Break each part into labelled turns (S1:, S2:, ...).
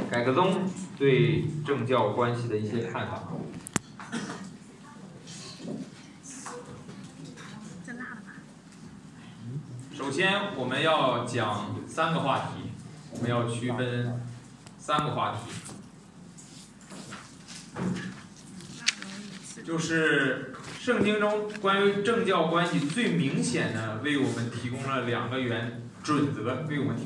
S1: 改革宗对政教关系的一些看法。首先，我们要讲3个话题，我们要区分3个话题，就是圣经中关于政教关系最明显的为我们提供了2个准则，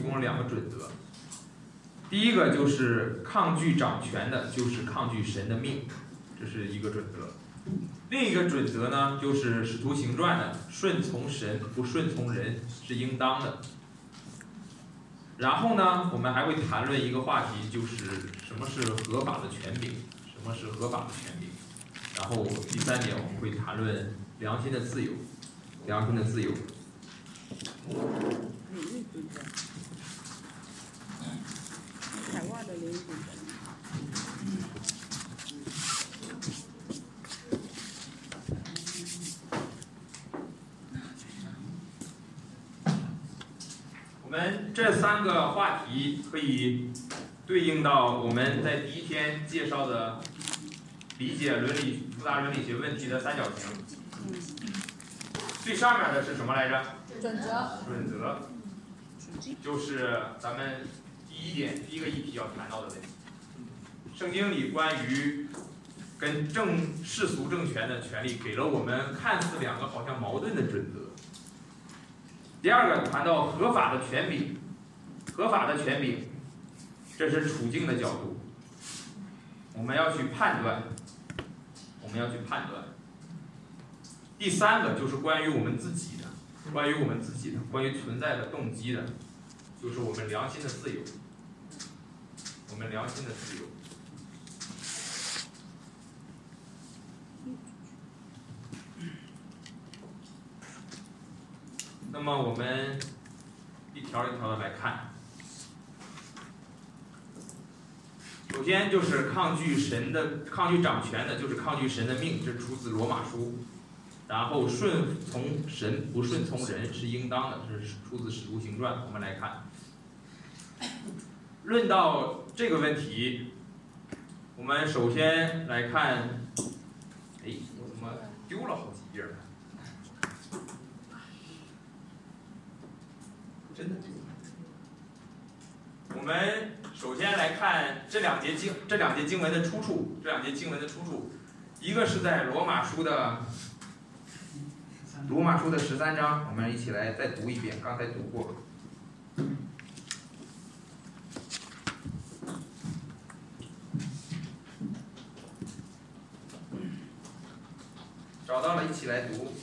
S1: 第一个就是抗拒掌权的，就是抗拒神的命，这是一个准则。另一个准则呢，就是使徒行传的，顺从神不顺从人是应当的。然后呢，我们还会谈论一个话题，就是什么是合法的权柄，然后第3点我们会谈论良心的自由。我们这3个话题可以对应到我们在第1天介绍的理解复杂伦理学问题的3角形。最上面的是什么来着？准则，就是咱们第一个议题要谈到的问题。圣经里关于跟世俗政权的权利，给了我们看似2个好像矛盾的准则。第2个谈到合法的权柄，这是处境的角度，我们要去判断。第3个就是关于我们自己的，关于存在的动机的，就是我们良心的自由。那么我们一条一条的来看。首先就是抗拒掌权的，就是抗拒神的命，这出自罗马书。然后顺从神不顺从人是应当的，这是出自使徒行传。我们来看，论到这个问题，我们首先来看，我怎么丢了好几页呢？真的丢了。我们首先来看这两节经文的出处。一个是在罗马书的13章，我们一起来再读一遍，刚才读过。找到了，一起来读。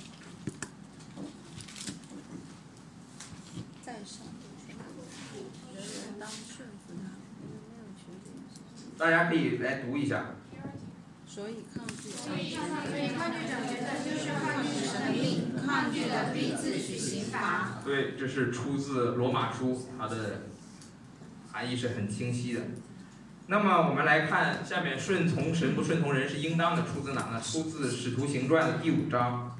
S1: 大家可以来读一下。
S2: 所以抗拒掌权的，就是抗拒神的命，抗拒的必自取刑罚。
S1: 对，这是出自罗马书，它的含义是很清晰的。那么我们来看下面，顺从神不顺从人是应当的，出自哪呢？出自使徒行传的第5章。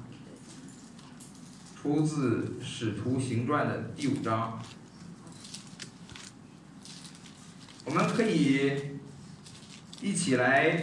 S1: 我们可以一起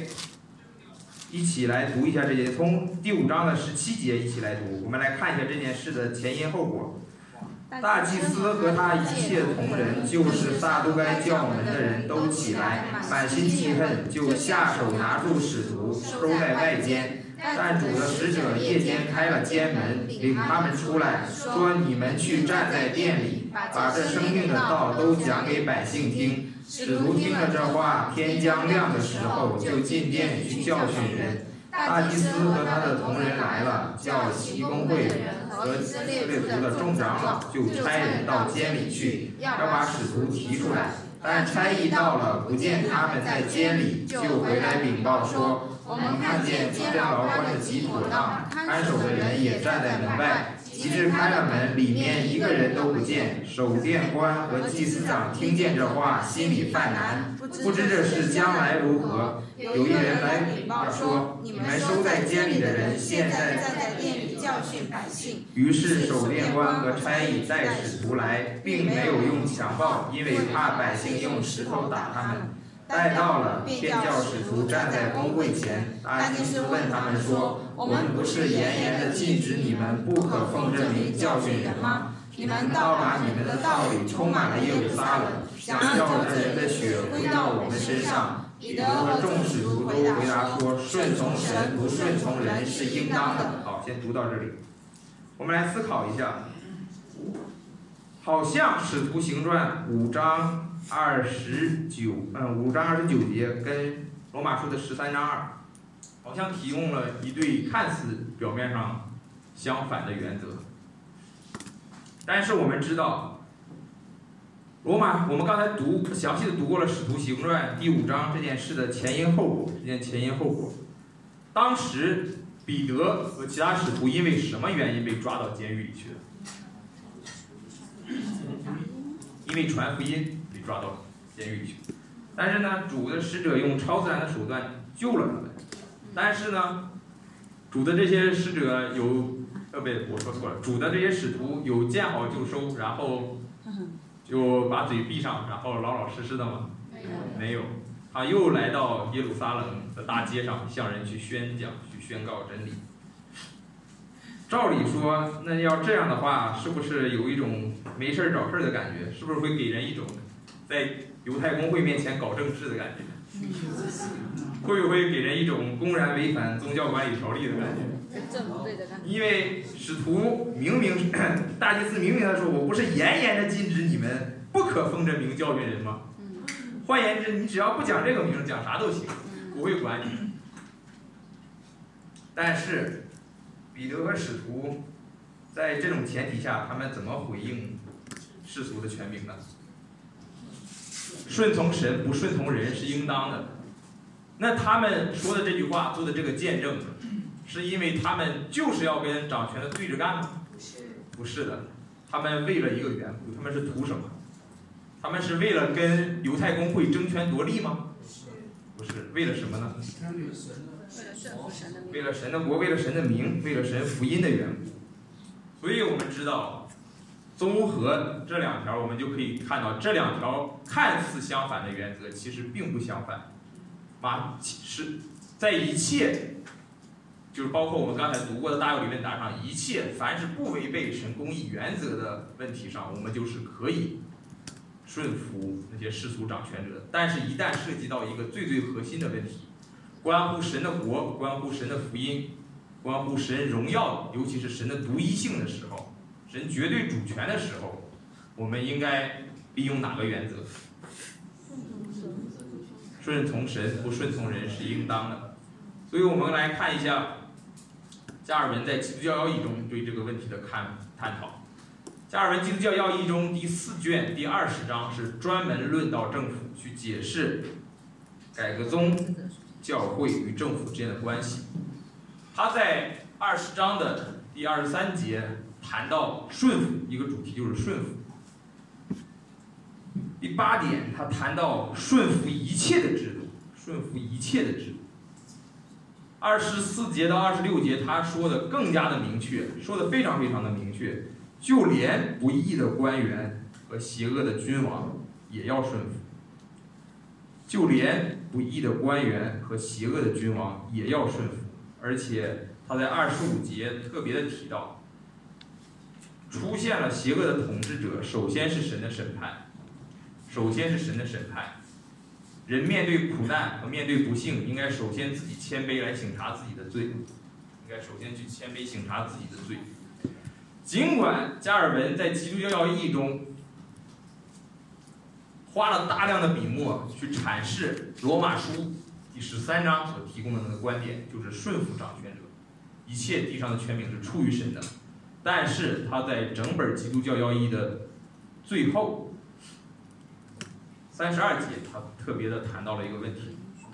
S1: 来读一下这节，从第5章的17节一起来读。我们来看一下这件事的前因后果。大祭司和他一切同人，就是撒都该教门的人都起来，满心记恨，就下手拿住使徒，收在外间。但主的使者夜间开了监门，领他们出来，说：“你们去站在殿里，把这生命的道都讲给百姓听。”使徒听了这话，天将亮的时候，就进殿里去教训人。大祭司和他的同人来了，叫齐公会和以色列族的众长老，就差人到监里去，要把使徒提出来。但差役到了，不见他们在监里，就回来禀报说：“我们看见监牢关得极妥当，看守的人也站在门外。及至开了门，里面一个人都不见。守殿官和祭司长听见这话，心里犯难，不知这事将来如何。有一人来禀报说：你们收在监里的人，现在站在殿里
S2: 教训百姓。
S1: 于是守殿官和差役带使徒来，并没有用强暴，因为怕百姓用石头打他们。带到了，便叫使徒站在公会前。大祭司问他们说：“我们不是严严的禁止你们不可奉这名教训人吗？你们倒把你们的道理充满了耶路撒冷，想叫这人的血归到我们身上。”彼得和众使徒都回答说：“顺从神，不顺从人是应当的。”好，先读到这里。我们来思考一下，好像《使徒行传》5章29节跟罗马书的13章2，好像提供了一对看似表面上相反的原则。但是我们知道，我们刚才详细的读过了《使徒行传》第5章这件事的前因后果。当时彼得和其他使徒因为什么原因被抓到监狱里去的？因为传福音被抓到监狱里去。但是呢，主的使者用超自然的手段救了他们。但是呢，主的这些使者我说错了，主的这些使徒有见好就收，然后就把嘴闭上，然后老老实实的吗？没有。他又来到耶路撒冷的大街上，向人去宣讲、去宣告真理。照理说，那要这样的话，是不是有一种没事找事的感觉？是不是会给人一种在犹太公会面前搞政治的感觉？会不会给人一种公然违反宗教管理条例的感觉？因为使徒大祭司明明的说，我不是严严的禁止你们不可奉这名教训人吗？换言之，你只要不讲这个名，讲啥都行，不会管你。但是彼得和使徒在这种前提下，他们怎么回应世俗的权柄呢？顺从神，不顺从人是应当的。那他们说的这句话，做的这个见证，是因为他们就是要跟掌权的对着干吗？不是的，他们为了一个缘故，他们是图什么？他们是为了跟犹太公会争权夺利吗？不是，为了什么呢？为了神的国，为了神的名，为了神福音的缘故。所以我们知道，综合这两条，我们就可以看到这两条看似相反的原则，其实并不相反。是在一切，就是包括我们刚才读过的大有理问答上，一切凡是不违背神公义原则的问题上，我们就是可以顺服那些世俗掌权者。但是，一旦涉及到一个最最核心的问题，关乎神的国，关乎神的福音，关乎神荣耀，尤其是神的独一性的时候，神绝对主权的时候，我们应该利用哪个原则？顺从神，不顺从人是应当的。所以我们来看一下加尔文在《基督教要义》中对这个问题的探讨。加尔文《基督教要义》中第4卷第20章是专门论到政府，去解释改革宗教会与政府之间的关系。他在20章的第23节谈到顺服，一个主题就是顺服。第8点，他谈到顺服一切的制度，顺服一切的制度。24节到26节，他说的更加的明确，说的非常非常的明确，就连不义的官员和邪恶的君王也要顺服。就连不义的官员和邪恶的君王也要顺服。而且他在25节特别的提到，出现了邪恶的统治者，首先是神的审判。人面对苦难和面对不幸，应该首先自己谦卑来省察自己的罪，尽管加尔文在《基督教要义》中花了大量的笔墨去阐释罗马书第13章所提供的那个观点，就是顺服掌权者，一切地上的权柄是出于神的。但是他在整本《基督教要义》的最后32节，他特别的谈到了一个问题，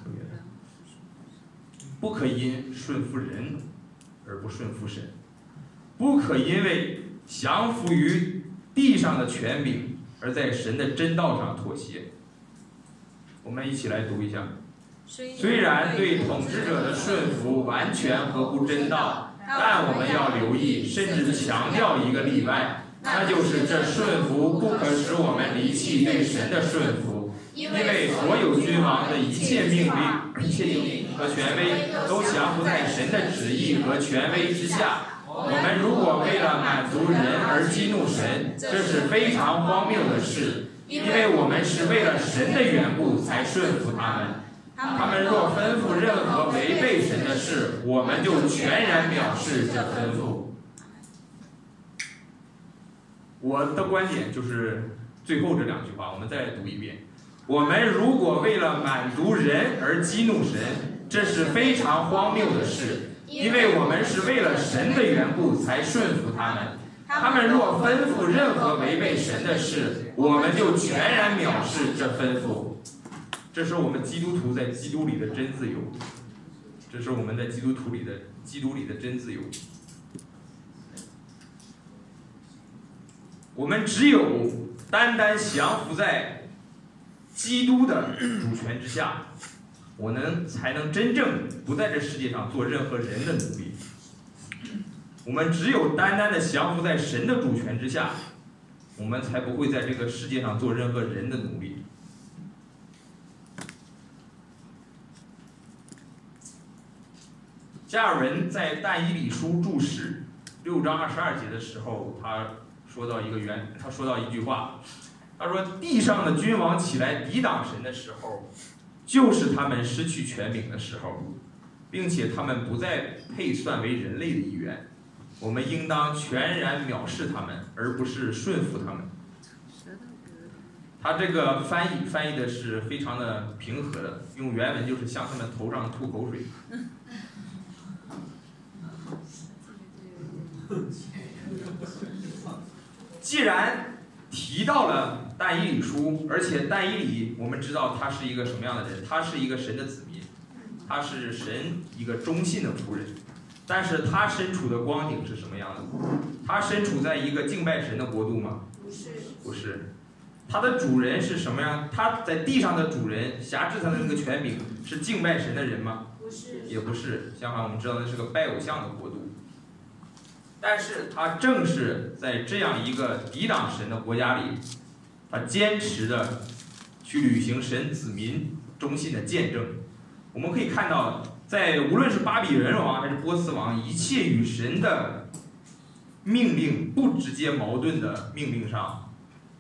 S1: 不可因顺服人而不顺服神，不可因为降服于地上的权柄而在神的真道上妥协。我们一起来读一下。虽然对统治者的顺服完全合乎真道， 但我们要留意，甚至强调一个例外，那就是这顺服不可使我们离弃对神的顺服，因为所有君王的一切命令、和权威都降服在神的旨意和权威之下。我们如果为了满足人而激怒神，这是非常荒谬的事，因为我们是为了神的缘故才顺服他们。他们若吩咐任何违背神的事，我们就全然藐视这吩咐。我的观点就是最后这2句话，我们再读一遍。我们如果为了满足人而激怒神，这是非常荒谬的事，因为我们是为了神的缘故才顺服他们。他们若吩咐任何违背神的事，我们就全然藐视这吩咐。这是我们基督徒在基督里的真自由，这是我们在基督里的真自由。我们只有单单降服在基督的主权之下，才能真正不在这世界上做任何人的奴隶。我们只有单单的降服在神的主权之下，我们才不会在这个世界上做任何人的奴隶。加尔文在但以理书注释6章22节的时候，他说到一句话，他说地上的君王起来抵挡神的时候，就是他们失去权柄的时候，并且他们不再配算为人类的一员。我们应当全然藐视他们，而不是顺服他们。他这个翻译的是非常的平和的，用原文就是向他们头上吐口水。既然提到了但以理书，而且但以理我们知道他是一个什么样的人，他是一个神的子民，他是神一个忠信的仆人，但是他身处的光景是什么样的？他身处在一个敬拜神的国度吗？不是。他的主人是什么样？他在地上的主人辖制他的那个权柄是敬拜神的人吗？也不是。相反，我们知道那是个拜偶像的国度。但是他正是在这样一个抵挡神的国家里，他坚持的去履行神子民忠信的见证。我们可以看到，在无论是巴比伦王还是波斯王，一切与神的命令不直接矛盾的命令上，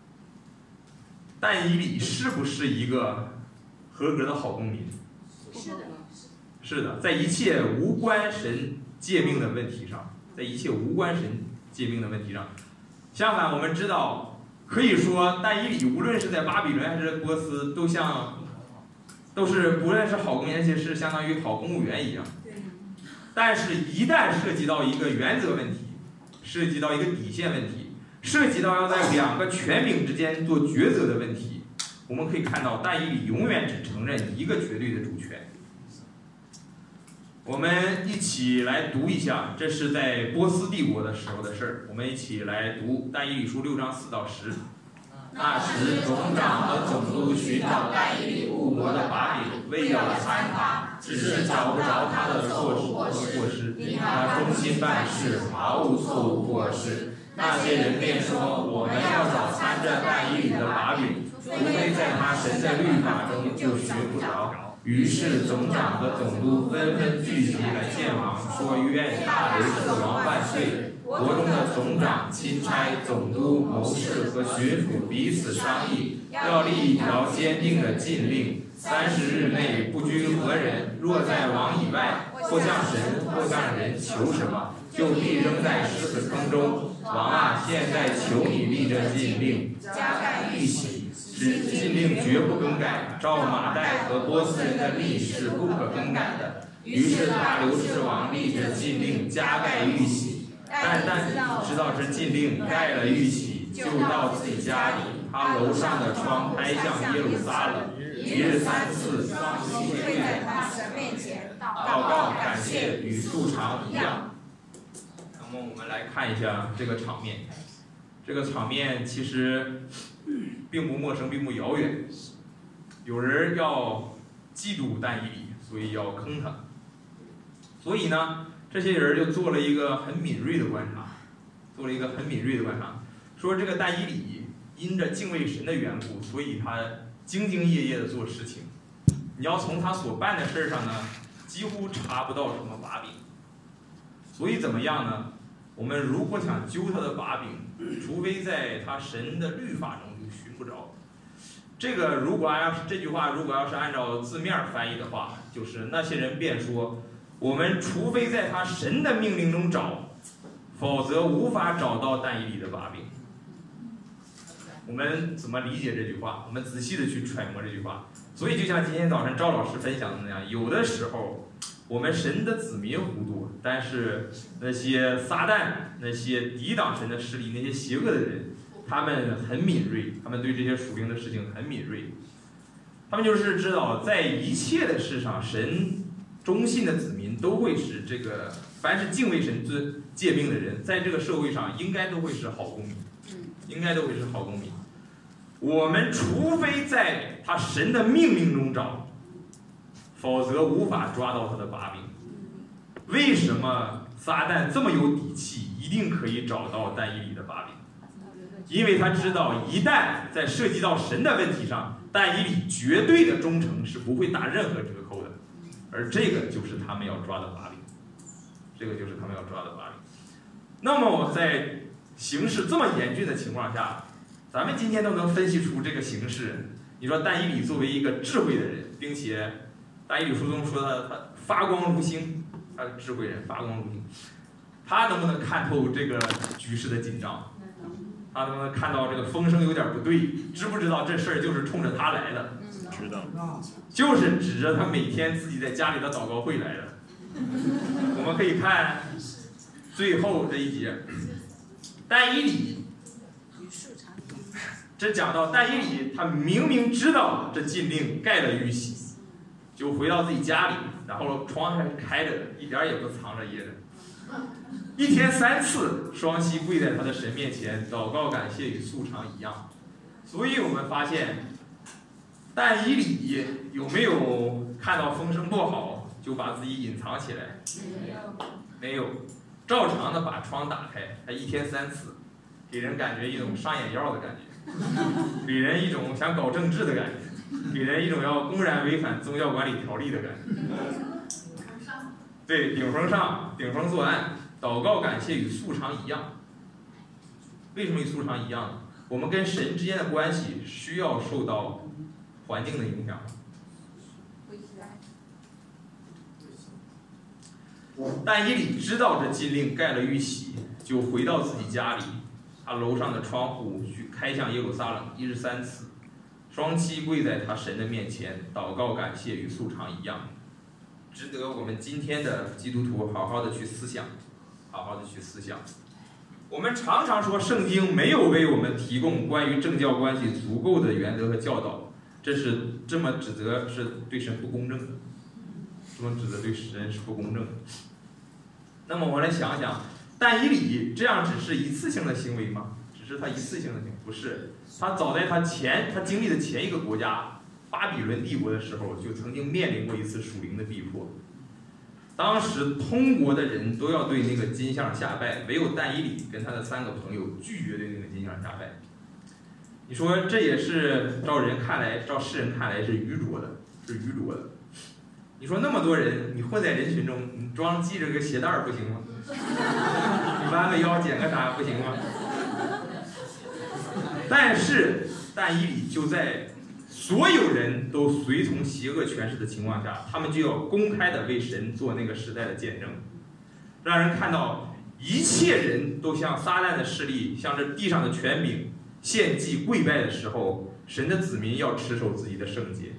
S1: 但以理是不是一个合格的好公民？是的，在一切无关神诫命的问题上，相反，我们知道，可以说但以理无论是在巴比伦还是波斯，都是不论是好公民，而且是相当于好公务员一样。但是，一旦涉及到一个原则问题，涉及到一个底线问题，涉及到要在2个权柄之间做抉择的问题，我们可以看到但以理永远只承认一个绝对的主权。我们一起来读一下，这是在波斯帝国的时候的事儿。我们一起来读但以理书6章4到10。那时，总长和总督寻找但以理故国的把柄，为要参他，只是找不着他的错失，因他忠心办事，毫无错误过失。那些人便说：“我们要找参着但以理的把柄，除非在他神的律法中，就寻不着。”于是总长和总督纷纷聚集来见王，说愿大流士王万岁。国中的总长、钦差、总督、谋士和巡抚彼此商议，要立一条坚定的禁令：30日内不拘何人，若在王以外，或向神或向人求什么，就必扔在狮子坑中。王啊，现在求你立这禁令，加盖玉玺，使禁令绝不更改，照马代和波斯人的历是不可更改的。于是大流士王立着禁令，加盖玉玺。但知道这禁令盖了玉玺，就到自己家里，他楼上的窗拍向耶路撒冷，一日3次双膝跪在他神面前祷告感谢，与素常一样。那么我们来看一下这个场面，这个场面其实并不陌生，并不遥远。有人要嫉妒但以理，所以要坑他。所以呢， 这些人就做了一个很敏锐的观察，说这个但以理因着敬畏神的缘故，所以他兢兢业业的做事情。你要从他所办的事上呢，几乎查不到什么把柄。所以怎么样呢？我们如果想揪他的把柄，除非在他神的律法中就寻不着。这个这句话如果要是按照字面翻译的话，就是那些人便说，我们除非在他神的命令中找，否则无法找到但以理的把柄。我们怎么理解这句话？我们仔细的去揣摩这句话。所以就像今天早晨赵老师分享的那样，有的时候我们神的子民糊涂，但是那些撒旦、那些抵挡神的势力、那些邪恶的人，他们很敏锐，他们对这些属灵的事情很敏锐。他们就是知道，在一切的事上，神忠信的子民都会是这个，凡是敬畏神诫命的人，在这个社会上应该都会是好公民，我们除非在他神的命令中找，否则无法抓到他的把柄。为什么撒旦这么有底气，一定可以找到但以理的把柄？因为他知道，一旦在涉及到神的问题上，但以理绝对的忠诚是不会打任何折扣的，而这个就是他们要抓的把柄。那么在形势这么严峻的情况下，咱们今天都能分析出这个形势。你说但以理作为一个智慧的人，并且但以理书中说他发光如星，他是智慧人，发光如星，他能不能看透这个局势的紧张？他能不能看到这个风声有点不对？知不知道这事儿就是冲着他来的？
S3: 知道，
S1: 就是指着他每天自己在家里的祷告会来的。我们可以看最后这一节，但以理，这讲到但以理，他明明知道这禁令盖了玉玺，就回到自己家里，然后窗还是开着的，一点也不藏着掖着。一天3次，双膝跪在他的神面前祷告感谢，与素常一样。所以我们发现，但以理有没有看到风声不好就把自己隐藏起来？没有，照常的把窗打开。他一天3次，给人感觉一种上眼药的感觉，给人一种想搞政治的感觉，给人一种要公然违反宗教管理条例的感觉。对，顶风上，顶风作案。祷告感谢与素常一样。为什么与素常一样呢？我们跟神之间的关系需要受到环境的影响。但以理知道这禁令盖了玉玺，就回到自己家里，他楼上的窗户去开向耶路撒冷，1日3次，双膝跪在他神的面前，祷告感谢与素常一样，值得我们今天的基督徒好好的去思想。我们常常说圣经没有为我们提供关于政教关系足够的原则和教导，这么指责是对神不公正的，那么我来想想，但以理这样只是一次性的行为吗？不是，他早在他经历的前一个国家巴比伦帝国的时候，就曾经面临过一次属灵的逼迫。当时通国的人都要对那个金像下拜，唯有但以理跟他的3个朋友拒绝对那个金像下拜。你说这也是照世人看来是愚拙的。你说那么多人，你混在人群中，你系着个鞋带不行吗？你弯个腰剪个啥不行吗？但是但以理就在所有人都随从邪恶权势的情况下，他们就要公开的为神做那个时代的见证，让人看到一切人都向撒旦的势力，向这地上的权柄献祭跪拜的时候，神的子民要持守自己的圣洁。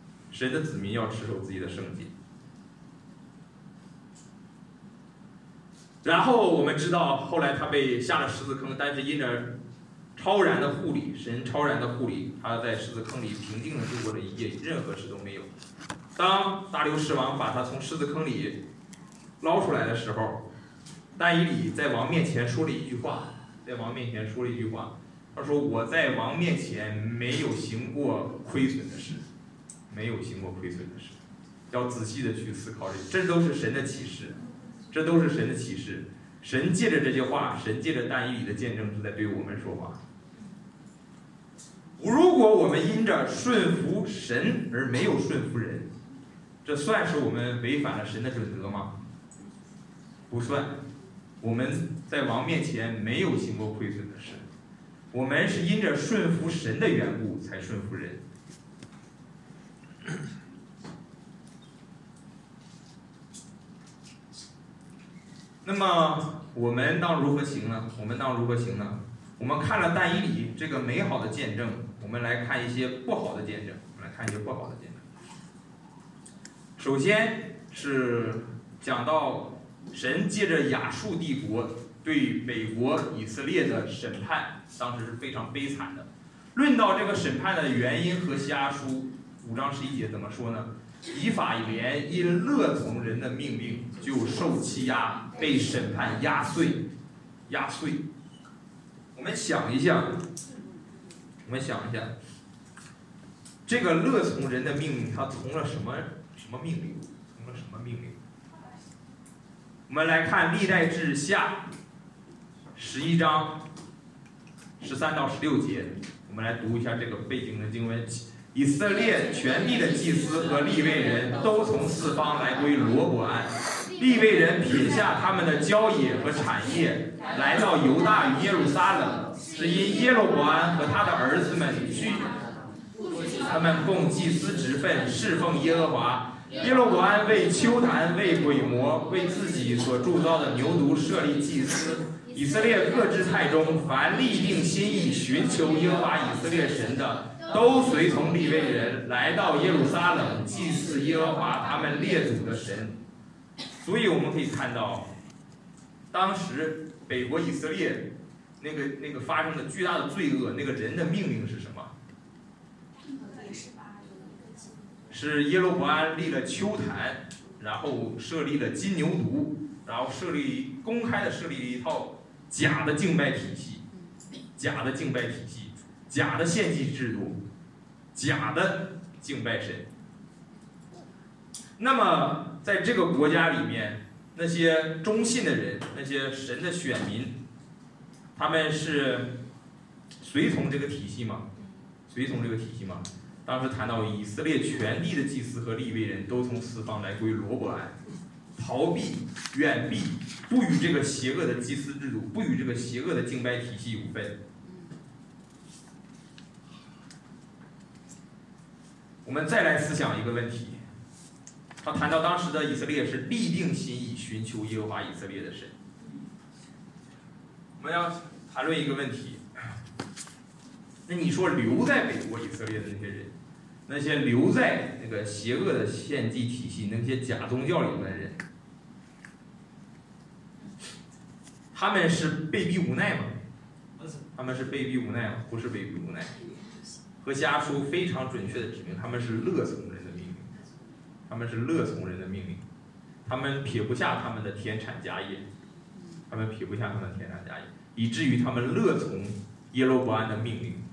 S1: 然后我们知道，后来他被下了十字坑，但是因着神超然的护理，他在十字坑里平静地度过了一夜，任何事都没有。当大流士王把他从十字坑里捞出来的时候，但以理在王面前说了一句话，他说：“我在王面前没有行过亏损的事，要仔细的去思考这都是神的启示。 这都是神的启示。神借着这些话，神借着但以理的见证，是在对我们说话。如果我们因着顺服神而没有顺服人，这算是我们违反了神的准则吗？不算。我们在王面前没有行过亏损的事，我们是因着顺服神的缘故才顺服人。那么我们当如何行呢？我们看了但以理这个美好的见证，我们来看一些不好的见证。首先是讲到神借着亚述帝国对北国以色列的审判，当时是非常悲惨的。论到这个审判的原因，何西阿书5章11节怎么说呢？以法莲因乐从人的命令，就受欺压，被审判压碎。我们想一下，这个乐从人的命令，他从了什么命令？我们来看历代志下11章13到16节，我们来读一下这个背景的经文。以色列全地的祭司和利未人都从四方来归罗伯安，利未人撇下他们的郊野和产业，来到犹大与耶路撒冷，是因耶罗伯安和他的儿子们他们供祭司职分，侍奉耶和华。耶罗伯安为丘坛、为鬼魔、为自己所铸造的牛犊设立祭司。以色列各支派中，凡立定心意寻求耶和华以色列神的，都随从利未人来到耶路撒冷祭祀耶和华他们列祖的神。所以我们可以看到，当时北国以色列那个发生的巨大的罪恶，那个人的命令是什么？是耶罗伯安立了丘坛，然后设立了金牛犊，然后公开的设立了一套假的敬拜体系，假的献祭制度，假的敬拜神。那么在这个国家里面，那些忠信的人，那些神的选民，他们是随从这个体系吗？当时谈到以色列全地的祭司和利未人都从四方来归罗伯安，逃避、远避，不与这个邪恶的祭司制度，不与这个邪恶的敬拜体系有分。我们再来思想一个问题，他谈到当时的以色列是立定心意寻求耶和华以色列的神。我们要谈论一个问题，那你说留在北国以色列的那些人，那些留在那个邪恶的献祭体系、那些假宗教里面的人，他们是被逼无奈吗？不是被逼无奈。何西阿书非常准确的指明，他们是乐从人的命令，他们撇不下他们的田产家业，以至于他们乐从耶罗伯安的命令。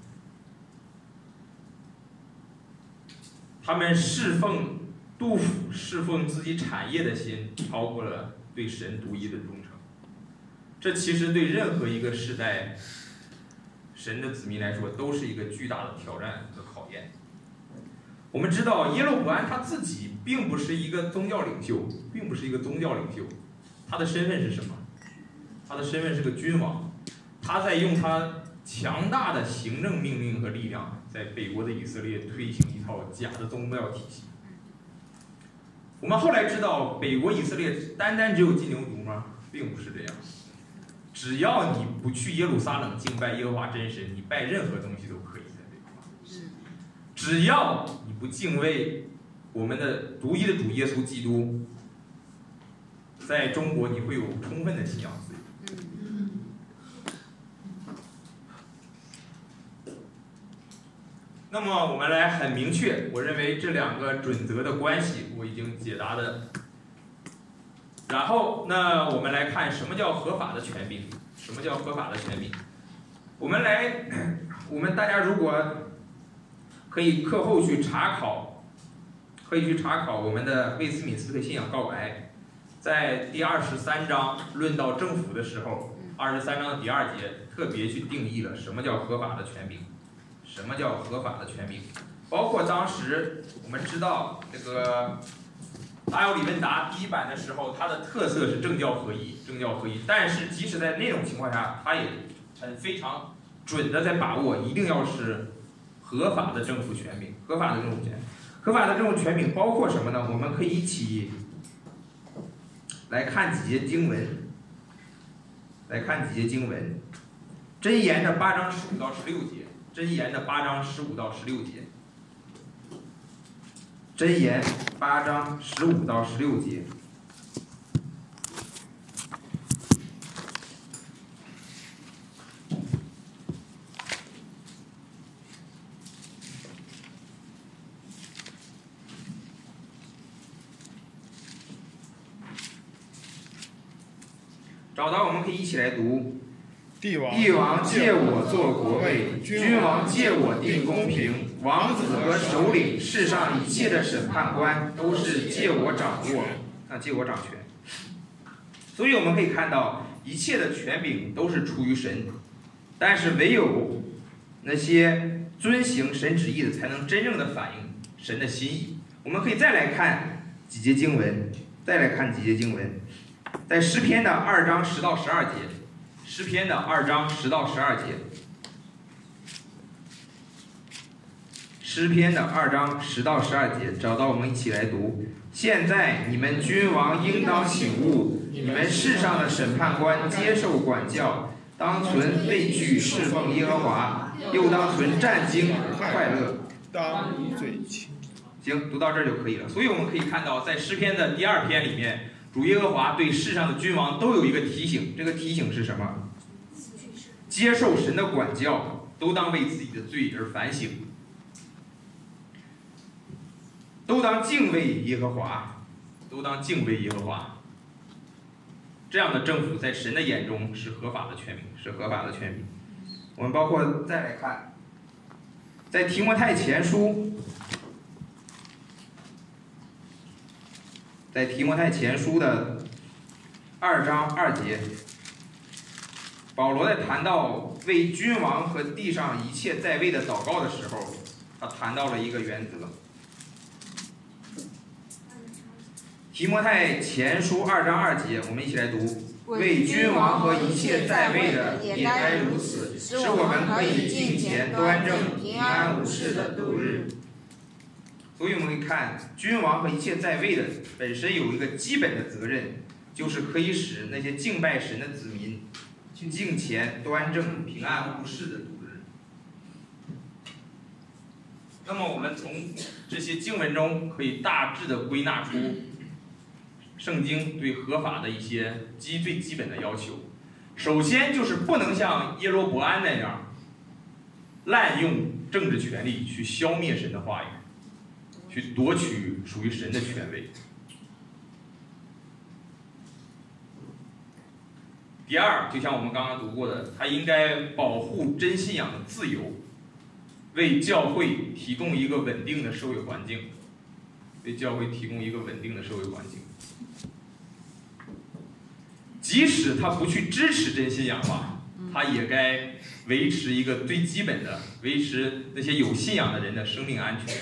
S1: 他们侍奉杜甫，侍奉自己产业的心，超过了对神独一的忠诚。这其实对任何一个时代神的子民来说，都是一个巨大的挑战和考验。我们知道耶罗伯安他自己并不是一个宗教领袖，他的身份是什么？他的身份是个君王，他在用他强大的行政命令和力量，在北国的以色列推行一套假的宗教体系。我们后来知道，北国以色列单单只有金牛犊吗？并不是这样。只要你不去耶路撒冷敬拜耶和华真神，你拜任何东西都可以在北国。只要你不敬畏我们的独一的主耶稣基督，在中国你会有充分的信仰自由。那么我们来很明确，我认为这两个准则的关系我已经解答的。然后那我们来看什么叫合法的权柄？我们大家如果可以课后去查考我们的魏斯敏斯特信仰告白， 在第23章论到政府的时候，23章的第2节特别去定义了什么叫合法的权柄，什么叫合法的权柄。包括当时我们知道这个大有理问答第1版的时候，它的特色是政教合一，政教合一。但是即使在那种情况下，它也非常准的在把握，一定要是合法的政府权柄，合法的政府权。合法的这种权柄包括什么呢？我们可以一起来看几节经文，箴言的8章15到16节，箴言的8章15到16节，箴言8章15到16节。找到我们可以一起来读。帝王借我做国位，君王借我定公平，王子和首领，世上一切的审判官都是借我掌握，借我掌权。所以我们可以看到，一切的权柄都是出于神，但是唯有那些遵行神旨意的，才能真正的反映神的心意。我们可以再来看几节经文，在诗篇的2章10到12节，诗篇的2章10到12节，诗篇的2章10到12节，找到我们一起来读。现在你们君王应当醒悟，你们世上的审判官接受管教，当存畏惧侍奉耶和华，又当存战兢快乐。当以嘴轻。行，读到这儿就可以了。所以我们可以看到，在诗篇的第2篇里面，主耶和华对世上的君王都有一个提醒，这个提醒是什么？接受神的管教，都当为自己的罪而反省，都当敬畏耶和华，这样的政府在神的眼中是合法的权柄，我们包括再来看，在提摩太前书的2章2节，保罗在谈到为君王和地上一切在位的祷告的时候，他谈到了一个原则。提摩太前书2章2节，我们一起来读：为君王和一切在位的也该如此，使我们可以敬虔端正、平安无事的度日。所以我们可以看，君王和一切在位的本身有一个基本的责任，就是可以使那些敬拜神的子民敬虔端正、平安无事的度日。那么我们从这些经文中可以大致的归纳出圣经对合法的一些最基本的要求。首先就是不能像耶罗伯安那样滥用政治权力去消灭神的话语，去夺取属于神的权位。第二，就像我们刚刚读过的，他应该保护真信仰的自由，为教会提供一个稳定的社会环境，即使他不去支持真信仰吧，他也该维持一个最基本的，维持那些有信仰的人的生命安全。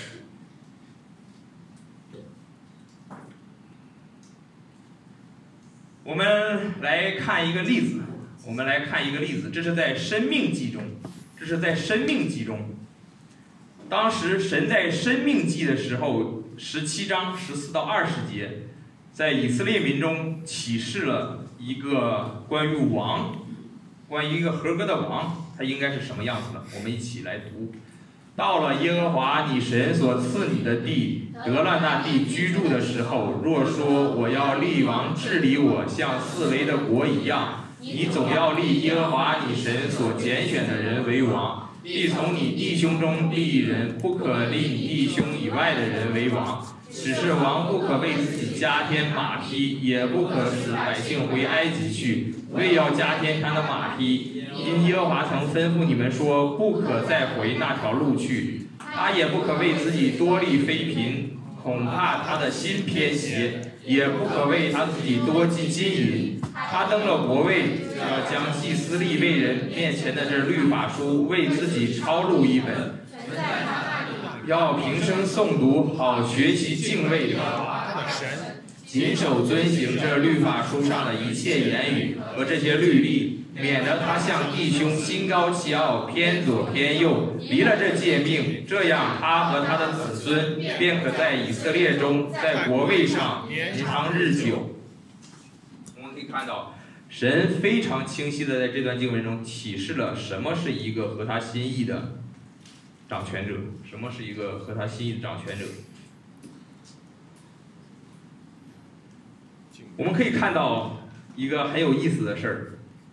S1: 我们来看一个例子，这是在申命记中，当时神在申命记的时候，17章14到20节，在以色列民中启示了一个关于一个合格的王，他应该是什么样子的。我们一起来读：到了耶和华你神所赐你的地，得了那地居住的时候，若说我要立王治理我，像四围的国一样，你总要立耶和华你神所拣选的人为王，必从你弟兄中立一人，不可立你弟兄以外的人为王。只是王不可为自己加添马匹，也不可使百姓回埃及去，为要加添他的马匹。因耶和华曾吩咐你们说，不可再回那条路去。他也不可为自己多立妃嫔，
S3: 恐怕他的心偏邪，也不可为他自己多进金银。他登了国位，要将祭司利未人面前的这律法书为自己抄录一本，要平生诵读，好学习敬畏耶和华他的神，谨守遵行这律法书上的一切言语和这些律例，免得他向弟兄心高气傲，偏左偏右，离了这诫命，这样他和他的子孙便可在以色列中，在国位上延长日久。我们可以看到，神非常清晰的在这段经文中启示了什么是一个合他心意的掌权者，什么是一个合他心意的掌权者。我们可以看到一个很有意思的事儿，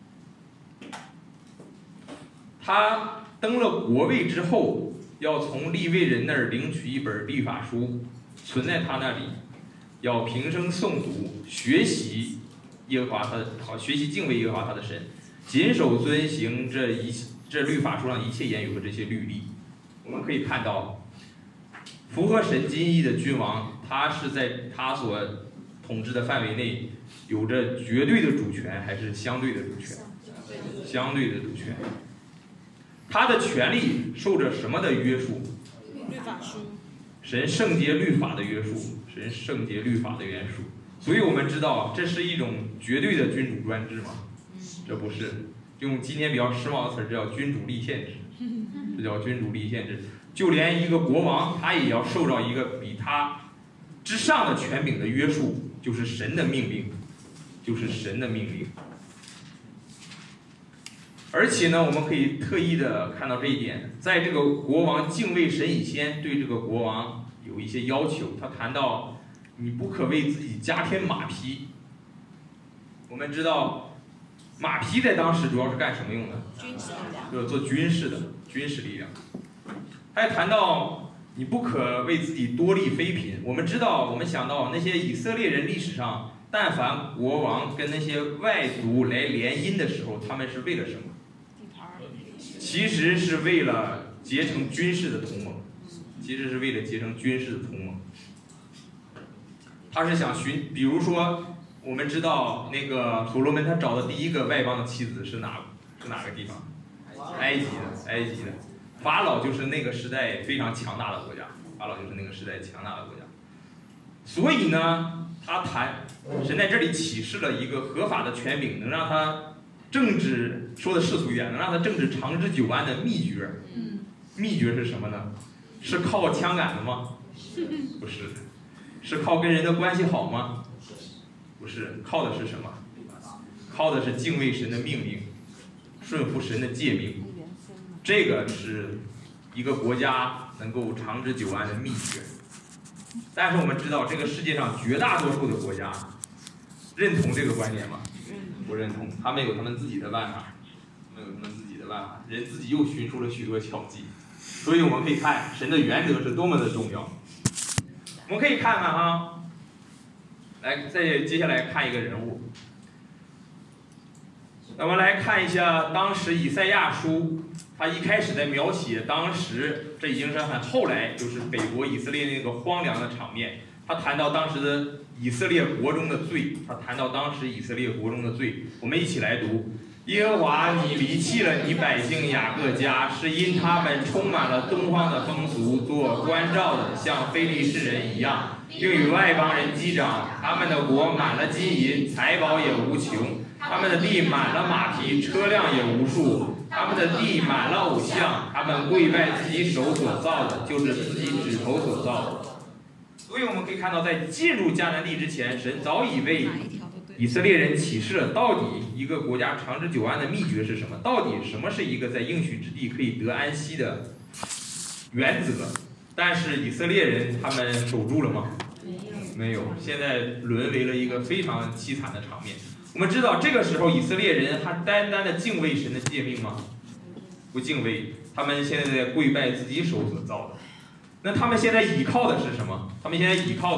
S3: 他登了国位之后，要从利未人那儿领取一本律法书，存在他那里，要平生诵读，学习耶和华他的学习敬畏耶和华他的神，谨守遵行这律法书上一切言语和这些律例。我们可以看到，符合神心意的君王，他是在他所统治的范围内有着绝对的主权还是相对的主权？相对的主权。他的权利受着什么的约束？
S2: 律法书。
S3: 神圣洁律法的约束，神圣洁律法的约束。所以我们知道，这是一种绝对的君主专制吗？这不是。用今天比较时髦的词儿，这叫君主立宪制。这叫君主立宪制。就连一个国王，他也要受到一个比他之上的权柄的约束，就是神的命令，就是神的命令。而且呢，我们可以特意的看到这一点，在这个国王敬畏神以前，对这个国王有一些要求。他谈到，你不可为自己加添马匹。我们知道，马匹在当时主要是干什么用的？
S2: 军事力量，
S3: 就是做军事的军事力量。他还谈到，你不可为自己多立妃嫔。我们知道，我们想到那些以色列人历史上，但凡国王跟那些外族来联姻的时候，他们是为了什么？其实是为了结成军事的同盟，其实是为了结成军事的同盟。他是想比如说，我们知道那个所罗门他找的第一个外邦的妻子是哪个地方？埃及的。法老就是那个时代非常强大的国家，所以呢，神在这里启示了一个合法的权柄，能让他政治说的世俗一点，能让他政治长治久安的秘诀。秘诀是什么呢？是靠枪杆子吗？不是。是靠跟人的关系好吗？不是。靠的是什么？靠的是敬畏神的命令，顺服神的诫命。这个是一个国家能够长治久安的秘诀。但是我们知道，这个世界上绝大多数的国家认同这个观点吗？不认同。他们有他们自己的办法，人自己又寻出了许多巧计。所以我们可以看神的原则是多么的重要。我们可以看看啊，来，接下来看一个人物。我们来看一下当时以赛亚书，他一开始在描写当时，这已经是很后来，就是北国以色列那个荒凉的场面。他谈到当时的以色列国中的罪，我们一起来读：耶和华，你离弃了你百姓雅各家，是因他们充满了东方的风俗，做关照的，像非利士人一样，并与外邦人击掌。他们的国满了金银，财宝也无穷。他们的地满了马匹，车辆也无数。他们的地满了偶像，他们跪拜自己手所造的，就是自己指头所造的。所以我们可以看到，在进入迦南地之前，神早已为以色列人启示了到底一个国家长治久安的秘诀是什么，到底什么是一个在应许之地可以得安息的原则。但是以色列人他们守住了吗？没有。现在沦为了一个非常凄惨的场面。我们知道这个时候以色列人还单单的敬畏神的诫命吗？不敬畏，他们现在在跪拜自己手所造的。那他们现在倚靠的是什么？他们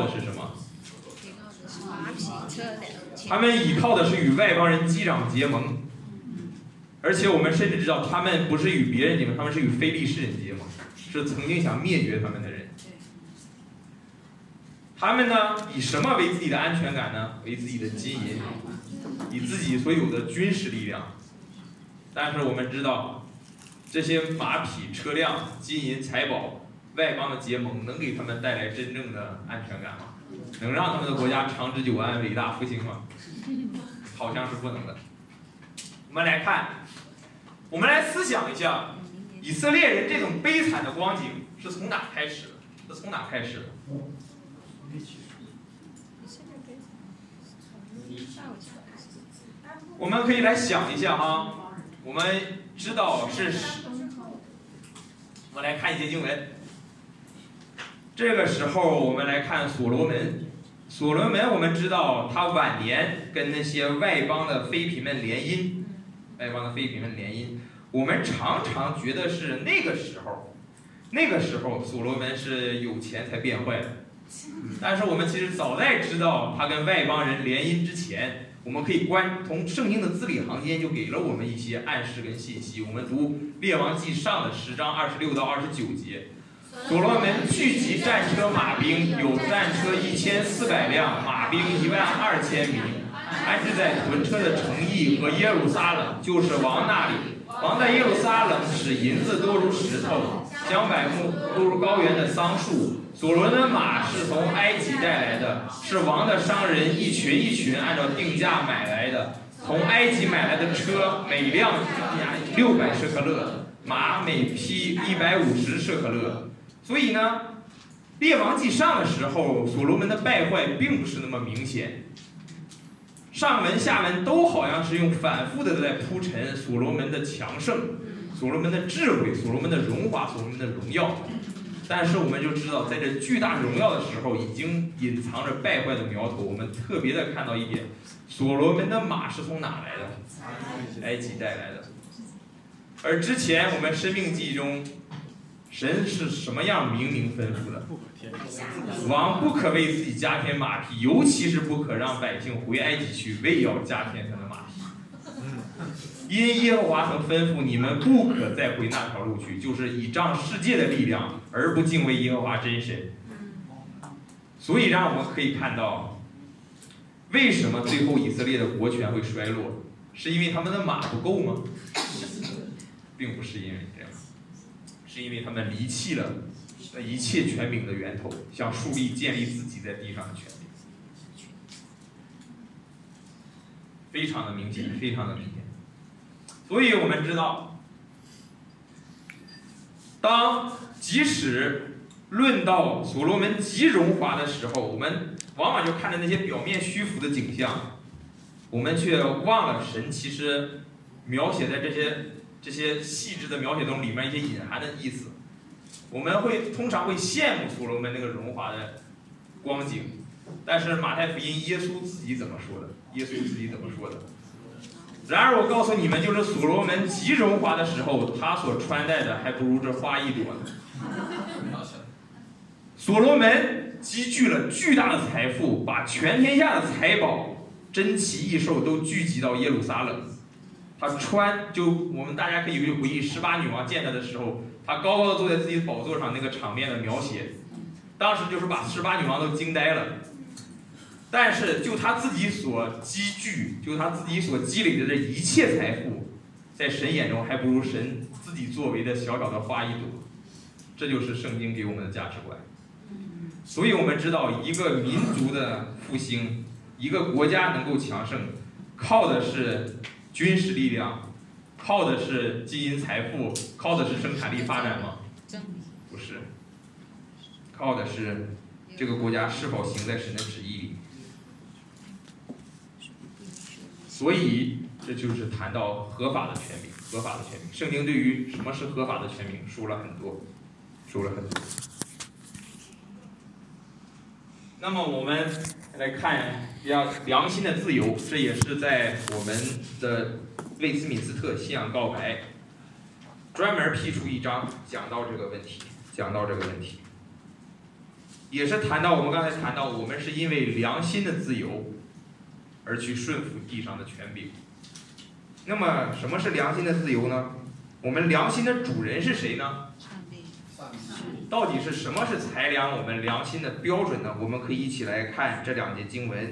S3: 倚靠的是与外邦人击掌结盟。而且我们甚至知道，他们不是与别人结盟，他们是与非利士人结盟，是曾经想灭绝他们的人。 他们呢，以什么为自己的安全感呢？为自己的金银，以自己所有的军事力量。但是我们知道，这些马匹、车辆、金银财宝、外邦的结盟，能给他们带来真正的安全感吗？能让他们的国家长治久安、伟大复兴吗？好像是不能的。我们来看，我们来思想一下，以色列人这种悲惨的光景是从哪开始的？是从哪开始的？我们可以来想一下哈，我们知道是，我们来看一些经文。这个时候我们来看所罗门。所罗门我们知道他晚年跟那些外邦的妃嫔们联姻，我们常常觉得是那个时候所罗门是有钱才变坏的。但是我们其实早在知道他跟外邦人联姻之前，我们可以从圣经的字里行间就给了我们一些暗示跟信息。我们读列王记上的10章26到29节，所罗门聚集战车马兵，有战车1400辆，马兵12000名，安置在屯车的城邑和耶路撒冷，就是王那里。王在耶路撒冷使银子多如石头，香柏木多如高原的桑树。所罗门马是从埃及带来的，是王的商人一群一群按照定价买来的。从埃及买来的车，每辆600舍克勒，马每匹150舍克勒。所以呢，列王记上的时候，所罗门的败坏并不是那么明显，上文下文都好像是用反复的在铺陈所罗门的强盛、所罗门的智慧、所罗门的荣华、所罗门的荣耀。但是我们就知道，在这巨大荣耀的时候，已经隐藏着败坏的苗头。我们特别的看到一点，所罗门的马是从哪来的？埃及带来的。而之前我们申命记中，神是什么样明吩咐的？王不可为自己加添马匹，尤其是不可让百姓回埃及去，为要加添他的马匹。因耶和华曾吩咐你们不可再回那条路去，就是倚仗世界的力量，而不敬畏耶和华真神。所以让我们可以看到，为什么最后以色列的国权会衰落？是因为他们的马不够吗？并不是因为这样，是因为他们离弃了一切权柄的源头，想树立建立自己在地上的权柄。非常的明显，非常的明显。所以我们知道，即使论到所罗门极荣华的时候，我们往往就看着那些表面虚浮的景象，我们却忘了神其实描写在这些细致的描写中里面一些隐含的意思。我们通常会羡慕所罗门那个荣华的光景，但是马太福音耶稣自己怎么说的？然而我告诉你们，就是所罗门极荣华的时候，他所穿戴的还不如这花一朵呢。所罗门积聚了巨大的财富，把全天下的财宝、珍奇异兽都聚集到耶路撒冷。我们大家可以回忆18女王见他的时候，他高高的坐在自己的宝座上那个场面的描写，当时就是把18女王都惊呆了。但是就他自己所积聚，就他自己所积累的这一切财富，在神眼中还不如神自己作为的小小的花一朵。这就是圣经给我们的价值观。所以我们知道，一个民族的复兴，一个国家能够强盛，靠的是军事力量，靠的是金银财富，靠的是生产力发展吗？不是，靠的是这个国家是否行在神的旨意里。所以这就是谈到合法的权柄，圣经对于什么是合法的权柄说了很多。那么我们来看比较良心的自由，这也是在我们的魏斯敏斯特信仰告白专门辟出一章讲到这个问题，也是谈到我们刚才谈到，我们是因为良心的自由而去顺服地上的权柄。那么什么是良心的自由呢？我们良心的主人是谁呢？
S1: 到底是什么是裁量我们良心的标准呢？我们可以一起来看这2节经文。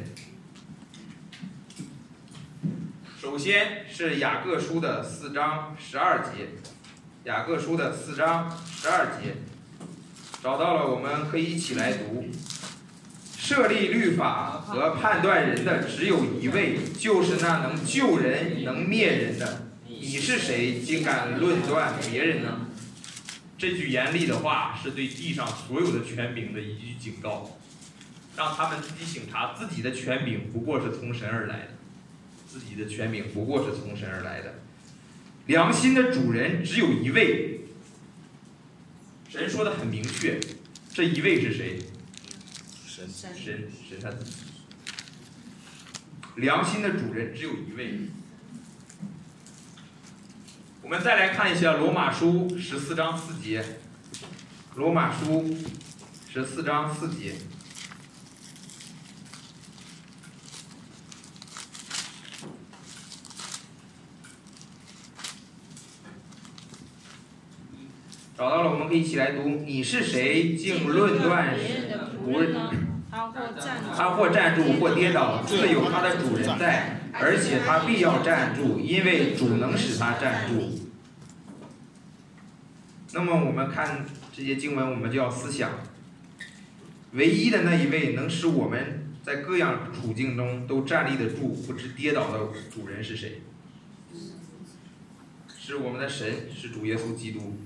S1: 首先是雅各书的4章12节，雅各书的4章12节，找到了，我们可以一起来读。设立律法和判断人的只有一位，就是那能救人能灭人的。你是谁，竟敢论断别人呢？这句严厉的话是对地上所有的权柄的一句警告，让他们自己省察自己的权柄不过是从神而来的，自己的权柄不过是从神而来的。良心的主人只有一位，神说的很明确，这一位是谁？神他自己。良心的主人只有一位。我们再来看一下罗马书14章4节，罗马书14章4节。找到了，我们可以一起来读。你是谁，竟论断仆人？他或站住，或跌倒，自有他的主人在，而且他必要站住，因为主能使他站住。那么我们看这些经文，我们就要思想，唯一的那一位能使我们在各样处境中都站立得住，不致跌倒的主人是谁？是我们的神，是主耶稣基督。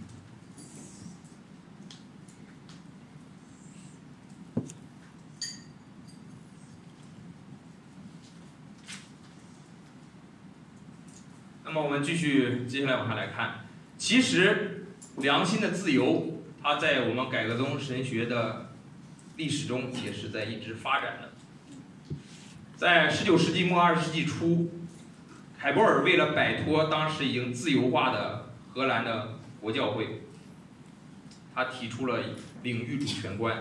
S1: 那么我们接下来往下来看，其实良心的自由，它在我们改革宗神学的历史中也是在一直发展的。在19世纪末20世纪初，凯波尔为了摆脱当时已经自由化的荷兰的国教会，他提出了领域主权观，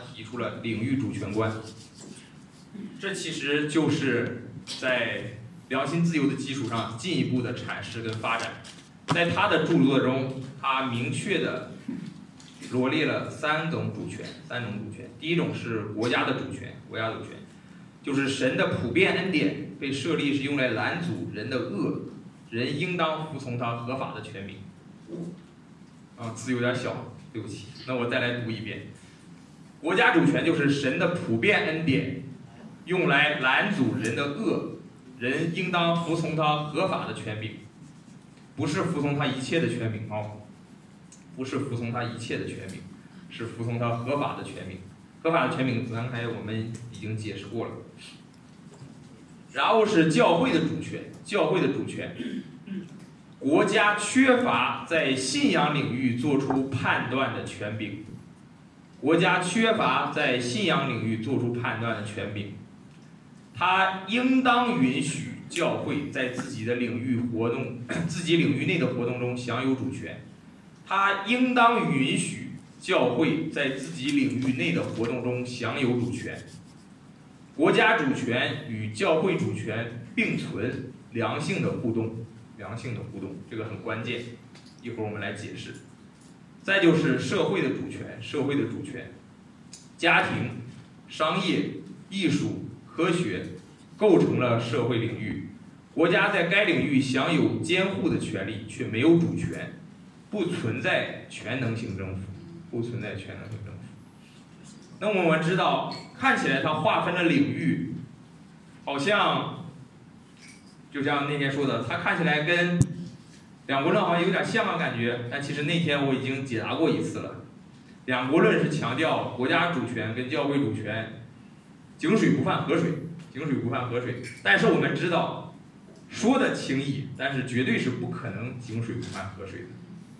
S1: 这其实就是在良心自由的基础上进一步的阐释跟发展。在他的著作中，他明确的罗列了三种主权。第一种是国家的主权，就是神的普遍恩典被设立是用来拦阻人的恶，人应当服从他合法的权柄。字有点小，对不起，那我再来读一遍。国家主权就是神的普遍恩典，用来拦阻人的恶，人应当服从他合法的权柄，不是服从他一切的权柄不是服从他一切的权柄，是服从他合法的权柄。合法的权柄刚才我们已经解释过了。然后是教会的主权，国家缺乏在信仰领域做出判断的权柄，他应当允许教会在自己领域内的活动中享有主权，国家主权与教会主权并存，良性的互动，这个很关键，一会儿我们来解释。再就是社会的主权，家庭、商业、艺术、科学构成了社会领域，国家在该领域享有监护的权利，却没有主权，不存在全能性政府。那么我们知道，看起来它划分的领域，好像就像那天说的，它看起来跟两国论好像有点像的感觉，但其实那天我已经解答过一次了。两国论是强调国家主权跟教会主权井水不犯河水，但是我们知道说的轻易，但是绝对是不可能井水不犯河水的，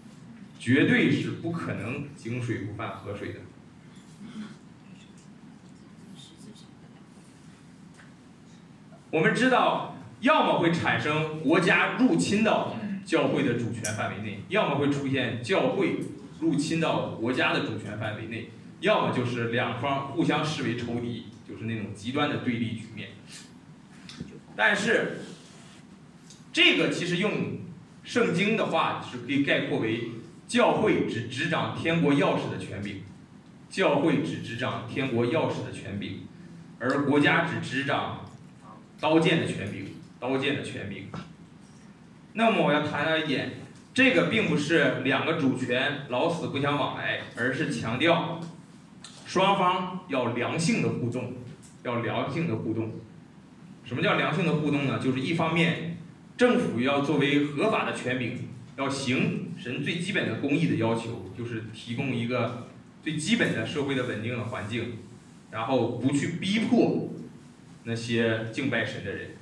S1: 我们知道，要么会产生国家入侵到教会的主权范围内，要么会出现教会入侵到国家的主权范围内，要么就是两方互相视为仇敌，就是那种极端的对立局面。但是这个其实用圣经的话是可以概括为
S3: 教会只执掌天国钥匙的权柄，教会只执掌天国钥匙的权柄，而国家只执掌刀剑的权柄，刀剑的权柄。那么我要谈到一点，这个并不是两个主权老死不相往来，而是强调双方要良性的互动，要良性的互动。什么叫良性的互动呢？就是一方面，政府要作为合法的权柄，要行神最基本的公义的要求，就是提供一个最基本的社会的稳定的环境，然后不去逼迫那些敬拜神的人，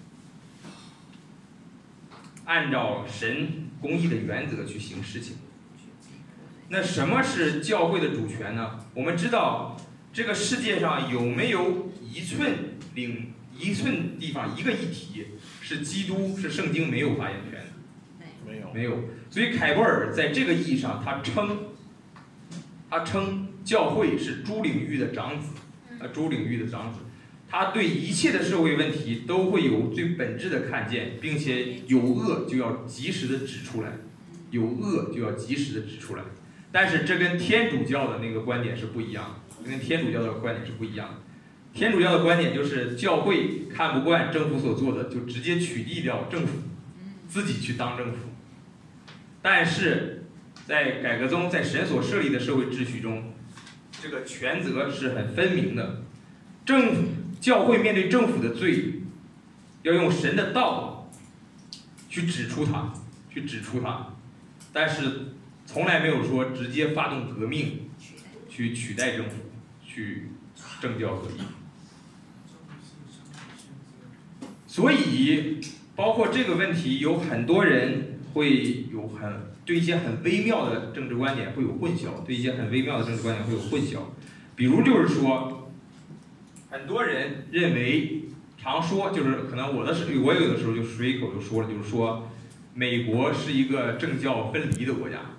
S3: 按照神公义的原则去行事情。那什么是教会的主权呢？我们知道这个世界上有没有一寸地方一个议题是基督是圣经没有发言权的？没有。所以凯波尔在这个意义上，他称教会是诸领域的长子，诸领域的长子。他对一切的社会问题都会有最本质的看见，并且有恶就要及时的指出来，有恶就要及时的指出来。但是这跟天主教的那个观点是不一样的，跟天主教的观点是不一样的。天主教的观点就是教会看不惯政府所做的，就直接取缔掉政府，自己去当政府。但是在改革中，在神所设立的社会秩序中，这个权责是很分明的。教会面对政府的罪，要用神的道去指出它，但是从来没有说直接发动革命去取代政府，去政教合一。所以包括这个问题，有很多人会有对一些很微妙的政治观点会有混淆，比如就是说，很多人认为，常说就是可能我有的时候就随口就说了，就是说美国是一个政教分离的国家，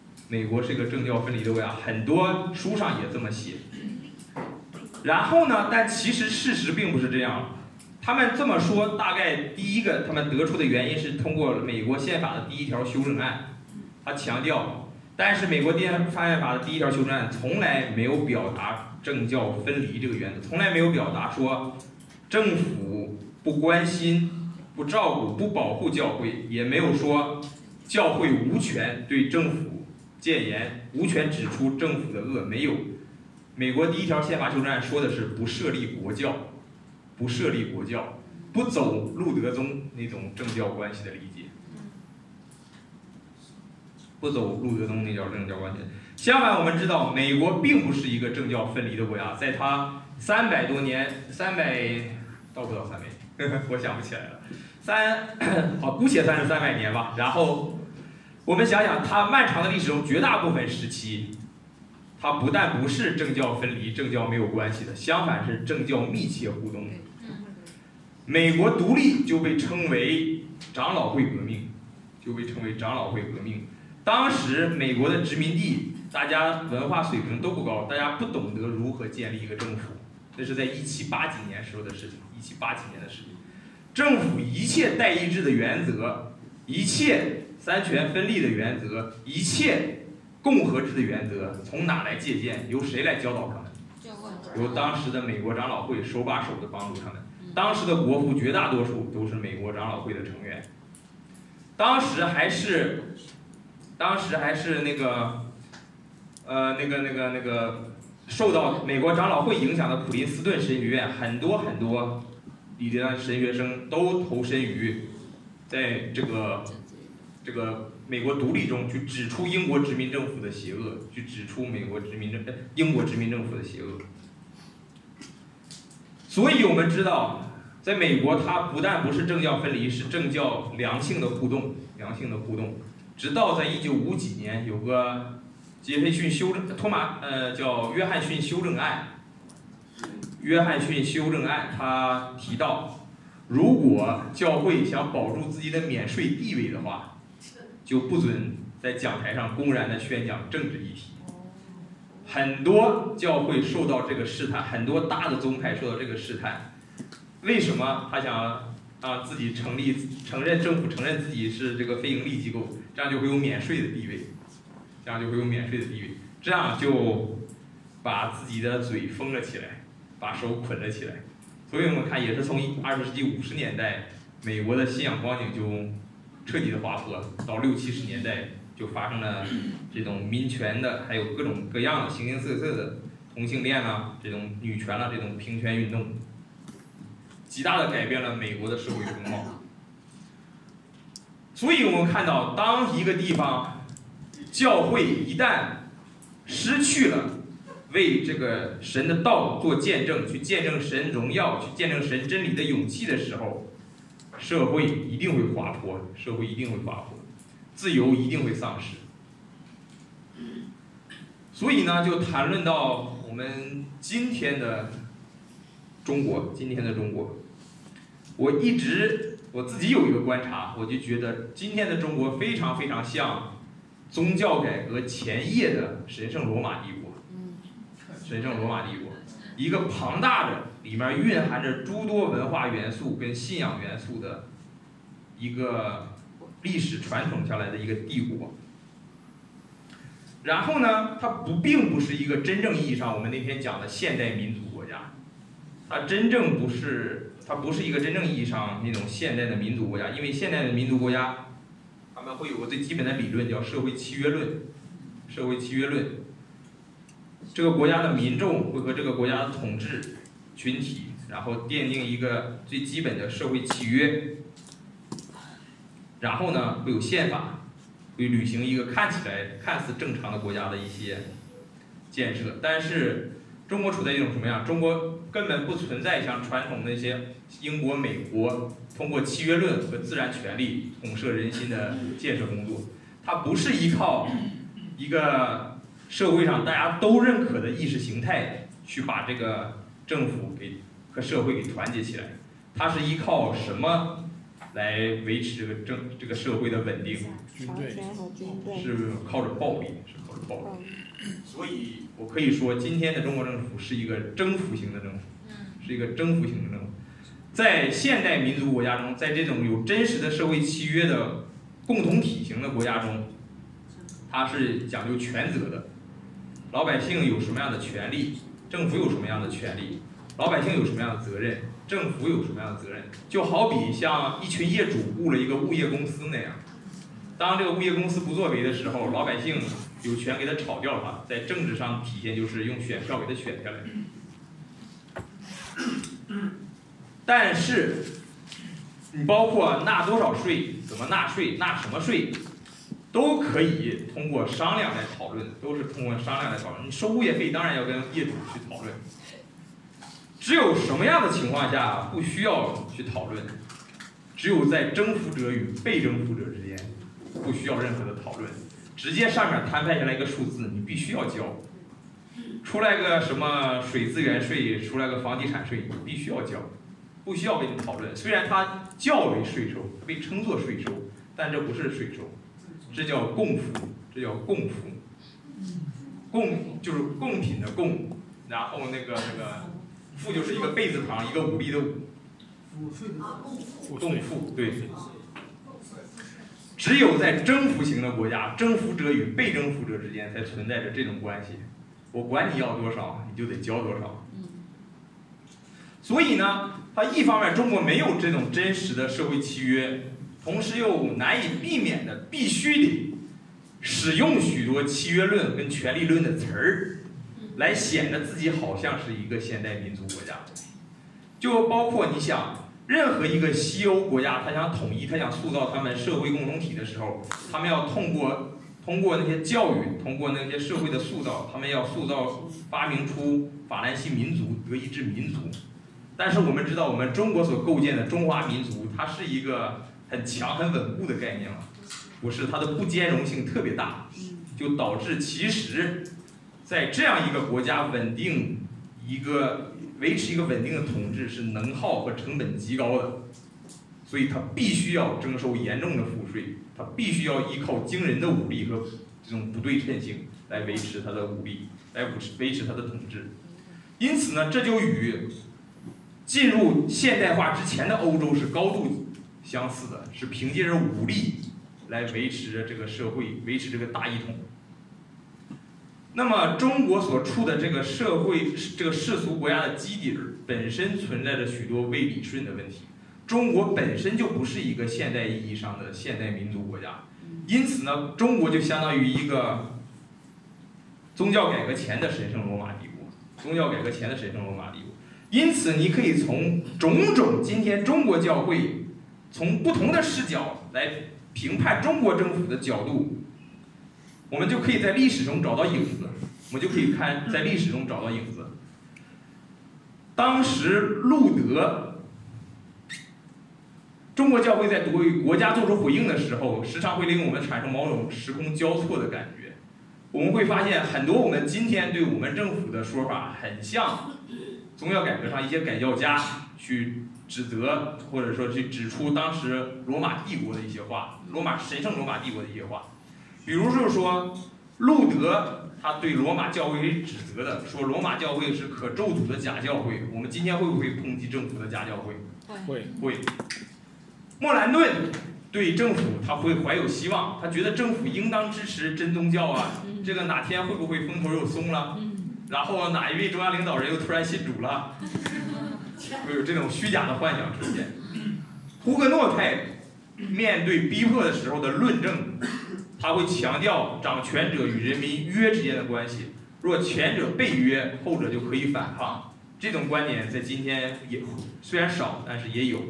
S3: 很多书上也这么写。然后呢，但其实事实并不是这样。他们这么说，大概第一个他们得出的原因是通过美国宪法的第1条修正案，他强调，但是美国宪法的第1条修正案从来没有表达政教分离这个原则，从来没有表达说政府不关心、不照顾、不保护教会，也没有说教会无权对政府谏言，无权指出政府的恶，没有。美国第1条宪法修正案说的是不设立国教，不走路德宗那种政教关系的理解，相反，我们知道美国并不是一个政教分离的国家，在它300多年，300到不到300，我想不起来了，姑且算是300年吧。然后我们想想，它漫长的历史中绝大部分时期，它不但不是政教分离、政教没有关系的，相反是政教密切互动的。美国独立就被称为长老会革命，当时美国的殖民地，大家文化水平都不高，大家不懂得如何建立一个政府，这是在1780几年时候的事情。政府一切代议制的原则，一切三权分立的原则，一切共和制的原则，从哪来借鉴？由谁来教导他们？由当时的美国长老会手把手的帮助他们。当时的国父绝大多数都是美国长老会的成员。当时还是那个受到美国长老会影响的普林斯顿神学院，很多里的神学生都投身于在这个美国独立中去指出英国殖民政府的邪恶，英国殖民政府的邪恶。所以我们知道，在美国，它不但不是政教分离，是政教良性的互动。直到在1950几年，有个叫约翰逊修正案，他提到，如果教会想保住自己的免税地位的话，就不准在讲台上公然的宣讲政治议题。很多教会受到这个试探，很多大的宗派受到这个试探。为什么他想让自己政府承认自己是这个非盈利机构，这样就会有免税的地位？ 这样就会有免税的地位，这样就把自己的嘴封了起来，把手捆了起来。所以我们看，也是从20世纪50年代，美国的信仰光景就彻底的滑坡，到60、70年代就发生了这种民权的，还有各种各样的形形色色的同性恋啊，这种女权啊，这种平权运动，极大的改变了美国的社会风貌。所以我们看到，当一个地方教会一旦失去了为这个神的道做见证，去见证神荣耀，去见证神真理的勇气的时候，社会一定会滑坡，社会一定会滑坡，自由一定会丧失。所以呢，就谈论到我们今天的中国，我自己有一个观察，我就觉得今天的中国非常非常像宗教改革前夜的神圣罗马帝国。神圣罗马帝国，一个庞大的、里面蕴含着诸多文化元素跟信仰元素的一个历史传统下来的一个帝国。然后呢，它并不是一个真正意义上我们那天讲的现代民族国家，它不是一个真正意义上那种现代的民族国家，因为现代的民族国家，他们会有个最基本的理论叫社会契约论。社会契约论，这个国家的民众会和这个国家的统治群体，然后奠定一个最基本的社会契约，然后呢会有宪法，会履行一个看似正常的国家的一些建设。但是中国处在一种什么样？中国根本不存在像传统那些英国、美国通过契约论和自然权利统摄人心的建设工作，它不是依靠一个社会上大家都认可的意识形态去把这个政府和社会给团结起来，它是依靠什么来维持这个社会的稳定？
S4: 军队
S3: 是靠着暴力，所以我可以说，今天的中国政府是一个征服型的政府，在现代民族国家中，在这种有真实的社会契约的共同体型的国家中，它是讲究权责的。老百姓有什么样的权利，政府有什么样的权利；老百姓有什么样的责任，政府有什么样的责任。就好比像一群业主雇了一个物业公司那样，当这个物业公司不作为的时候，老百姓有权给他炒掉它，在政治上体现就是用选票给他选下来。但是你包括纳多少税，怎么纳税，纳什么税，都可以通过商量来讨论，你收物业费当然要跟业主去讨论。只有什么样的情况下不需要去讨论？只有在征服者与被征服者之间，不需要任何的讨论，直接上面摊派下来一个数字，你必须要交。出来个什么水资源税，出来个房地产税，你必须要交，不需要跟你讨论。虽然它较为税收，它被称作税收，但这不是税收，这叫共赋，共就是贡品的贡，然后那个赋就是一个贝字旁，一个武力的武，共赋，对。只有在征服型的国家，征服者与被征服者之间才存在着这种关系。我管你要多少，你就得交多少。所以呢，它一方面中国没有这种真实的社会契约，同时又难以避免的必须得使用许多契约论跟权利论的词儿，来显得自己好像是一个现代民族国家。就包括你想，任何一个西欧国家，他想统一，他想塑造他们社会共同体的时候，他们要通过那些教育，通过那些社会的塑造，他们要发明出法兰西民族、德意志民族。但是我们知道，我们中国所构建的中华民族，它是一个很强、很稳固的概念了，不是它的不兼容性特别大，就导致其实，在这样一个国家维持一个稳定的统治是能耗和成本极高的，所以它必须要征收严重的赋税，它必须要依靠惊人的武力和这种不对称性来维持它的武力，来维持它的统治。因此呢，这就与进入现代化之前的欧洲是高度相似的，是凭借着武力来维持这个社会，维持这个大一统。 那么中国所处的这个社会，这个世俗国家的基底本身存在着许多未理顺的问题。中国本身就不是一个现代意义上的现代民族国家，因此呢，中国就相当于一个宗教改革前的神圣罗马帝国，宗教改革前的神圣罗马帝国。因此，你可以从种种今天中国教会从不同的视角来评判中国政府的角度，我们就可以在历史中找到影子。我们就可以在历史中找到影子。当时路德，中国教会在对国家做出回应的时候，时常会令我们产生某种时空交错的感觉。我们会发现很多我们今天对我们政府的说法，很像宗教改革上一些改教家去指责或者说去指出当时罗马帝国的一些话，神圣罗马帝国的一些话。比如就是说，路德他对罗马教会指责的，说罗马教会是可咒诅的假教会。我们今天会不会抨击政府的假教会？会。莫兰顿对政府他会怀有希望，他觉得政府应当支持真宗教啊，这个哪天会不会风头又松了，然后哪一位中央领导人又突然信主了，会有这种虚假的幻想出现。胡格诺派面对逼迫的时候的论证，他会强调掌权者与人民约之间的关系，若前者被约，后者就可以反抗。这种观点在今天也虽然少，但是也有。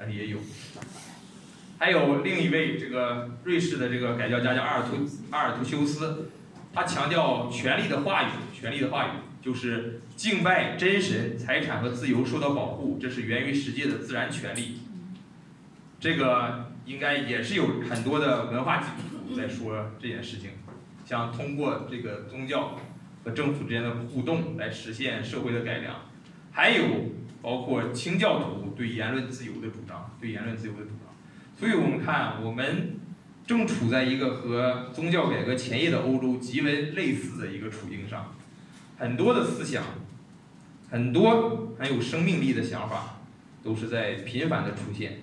S3: 还有另一位这个瑞士的这个改教家叫阿尔图修斯，他强调权力的话语就是敬拜真神，财产和自由受到保护，这是源于世界的自然权利。这个应该也是有很多的文化基督徒在说这件事情，想通过这个宗教和政府之间的互动来实现社会的改良。还有包括清教徒对言论自由的主张，所以我们看，我们正处在一个和宗教改革前夜的欧洲极为类似的一个处境上，很多的思想，很多很有生命力的想法，都是在频繁的出现。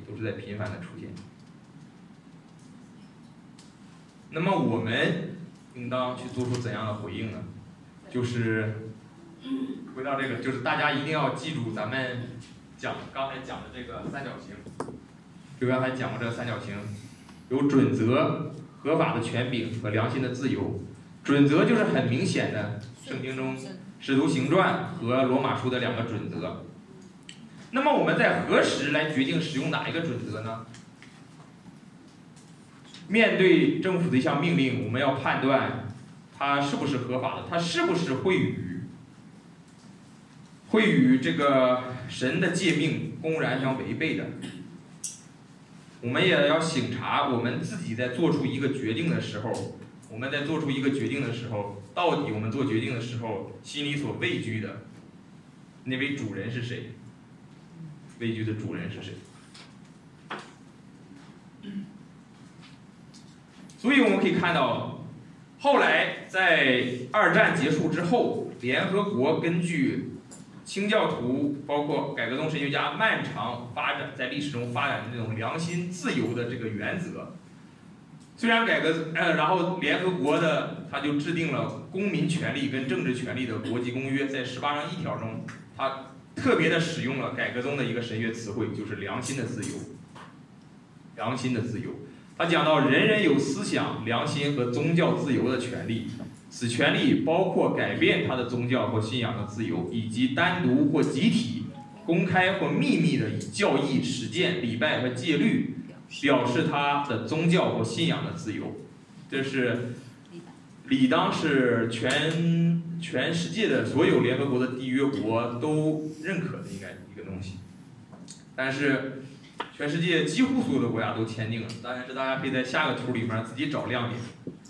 S3: 那么我们应当去做出怎样的回应呢？就是回到这个，就是大家一定要记住咱们刚才讲的这个三角形。就刚才讲过这个三角形，有准则、合法的权柄和良心的自由。准则就是很明显的，圣经中《使徒行传》和罗马书的两个准则。那么我们在何时来决定使用哪一个准则呢？面对政府的一项命令，我们要判断它是不是合法的，它是不是会与这个神的诫命公然相违背的。我们也要省察我们自己在做出一个决定的时候，到底我们做决定的时候心里所畏惧的那位主人是谁？所以我们可以看到，后来在二战结束之后，联合国根据清教徒包括改革宗神学家漫长在历史中发展的这种良心自由的这个原则，虽然然后联合国它就制定了公民权利跟政治权利的国际公约，在18章1条中，它特别的使用了改革宗的一个神学词汇，就是良心的自由。他讲到人人有思想、良心和宗教自由的权利，此权利包括改变他的宗教或信仰的自由，以及单独或集体、公开或秘密的以教义、实践、礼拜和戒律表示他的宗教或信仰的自由。这是理当是全世界的所有联合国的缔约国都认可的应该一个东西，但是全世界几乎所有的国家都签订了，但是大家可以在下个图里面自己找亮点。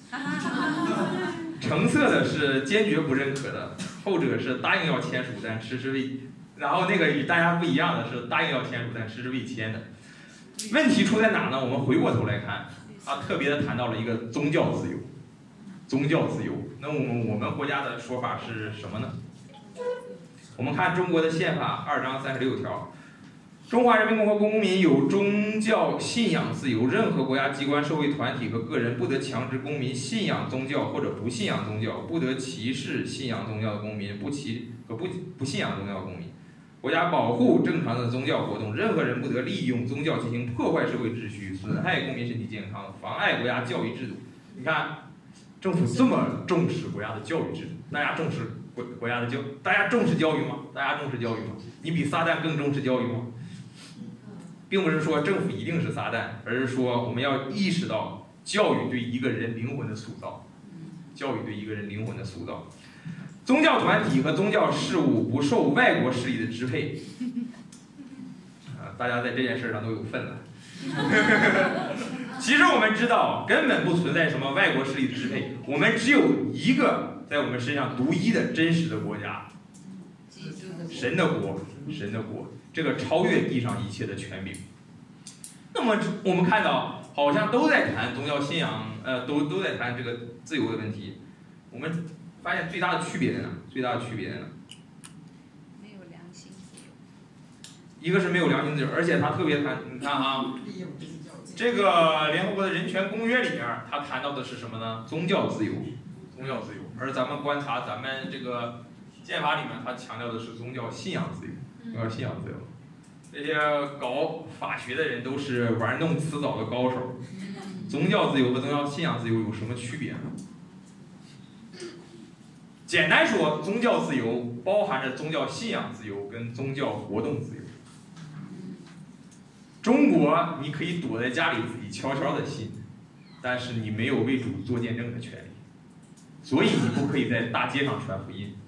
S3: 橙色的是坚决不认可的，后者是答应要签署但迟迟未，然后那个与大家不一样的是答应要签署但迟迟未签的。问题出在哪呢？我们回过头来看，他特别的谈到了一个宗教自由。那我们国家的说法是什么呢？我们看中国的宪法2章36条。 中华人民共和国公民有宗教信仰自由，任何国家机关、社会团体和个人不得强制公民信仰宗教或者不信仰宗教，不得歧视信仰宗教的公民，不信仰宗教的公民。国家保护正常的宗教活动，任何人不得利用宗教进行破坏社会秩序、损害公民身体健康、妨碍国家教育制度。你看，政府这么重视国家的教育制度，大家重视国家的大家重视教育吗？大家重视教育吗？你比撒旦更重视教育吗？并不是说政府一定是撒旦，而是说我们要意识到教育对一个人灵魂的塑造，教育对一个人灵魂的塑造。宗教团体和宗教事务不受外国势力的支配，大家在这件事上都有份了。其实我们知道，根本不存在什么外国势力的支配，我们只有一个在我们身上独一的真实的国家，神的国，神的国。这个超越地上一切的权柄。那么我们看到，好像都在谈宗教信仰，都在谈这个自由的问题。我们发现最大的区别在哪？最大的区别在哪？
S2: 没有良心自由。
S3: 一个是没有良心自由，而且他特别谈，你看啊，这个联合国的人权公约里面，他谈到的是什么呢？宗教自由，宗教自由。而咱们观察咱们这个宪法里面，他强调的是宗教信仰自由。信仰自由，这些搞法学的人都是玩弄辞藻的高手。宗教自由和宗教信仰自由有什么区别呢？简单说，宗教自由包含着宗教信仰自由跟宗教活动自由。中国你可以躲在家里自己悄悄的信，但是你没有为主做见证的权利，所以你不可以在大街上传福音。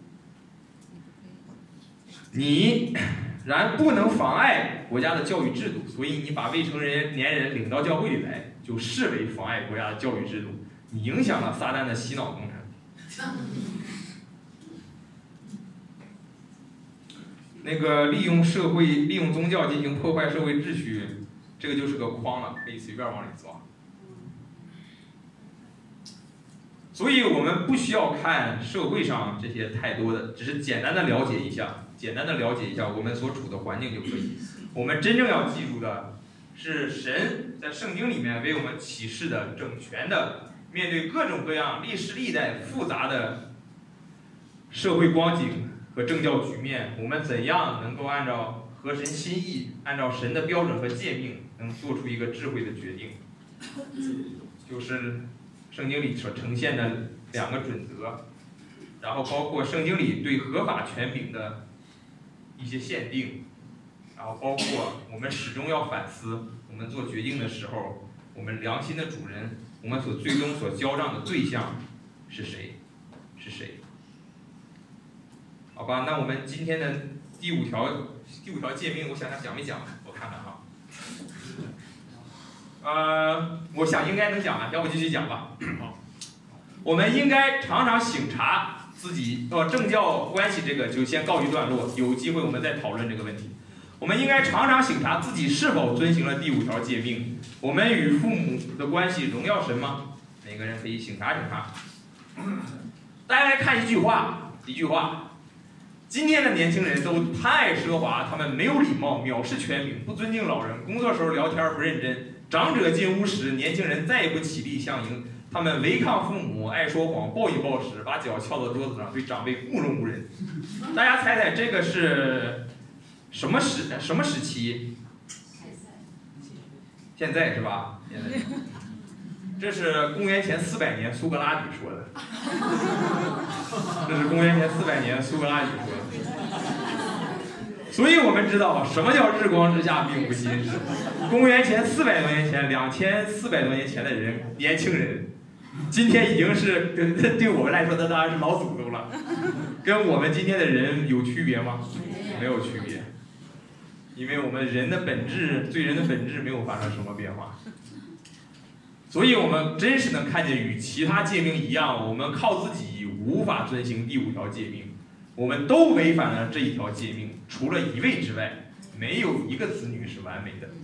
S3: 你然不能妨碍国家的教育制度，所以你把未成年人领到教会里来，就视为妨碍国家的教育制度，你影响了撒旦的洗脑工程。那个利用宗教进行破坏社会秩序，这个就是个筐了，可以随便往里钻。所以我们不需要看社会上这些太多的，只是简单的了解一下我们所处的环境就可以。我们真正要记住的是，神在圣经里面为我们启示的整全的，面对各种各样历史历代复杂的社会光景和政教局面，我们怎样能够按照合神心意，按照神的标准和诫命，能做出一个智慧的决定，就是圣经里所呈现的2个准则，然后包括圣经里对合法权柄的一些限定，然后包括我们始终要反思，我们做决定的时候，我们良心的主人，我们最终所交账的对象是谁？好吧，那我们今天的第五条诫命，我想讲没讲？我看看哈。我想应该能讲了，要不继续讲吧。我们应该常常省察自己，政教关系这个就先告一段落，有机会我们再讨论这个问题。我们应该常常省察自己是否遵行了第5条诫命。我们与父母的关系荣耀神吗？每个人可以省察省察。大家来看一句话。今天的年轻人都太奢华，他们没有礼貌，藐视权柄，不尊敬老人，工作时候聊天不认真。长者进屋时，年轻人再也不起立相迎，他们违抗父母，爱说谎，暴饮暴食，把脚翘到桌子上，对长辈目中无人。大家猜猜这个是什么时期？现在是吧？现在。这是公元前400年苏格拉底说的。这是公元前400年苏格拉底说的。所以我们知道什么叫日光之下并不心事。公元前400多年前，2400多年前的人，年轻人，今天已经是对我们来说，那当然是老祖宗了。跟我们今天的人有区别吗？没有区别，因为我们人的本质，罪人的本质没有发生什么变化。所以我们真是能看见，与其他诫命一样，我们靠自己无法遵行第5条诫命，我们都违反了这1条诫命。除了1位之外，没有一个子女是完美的。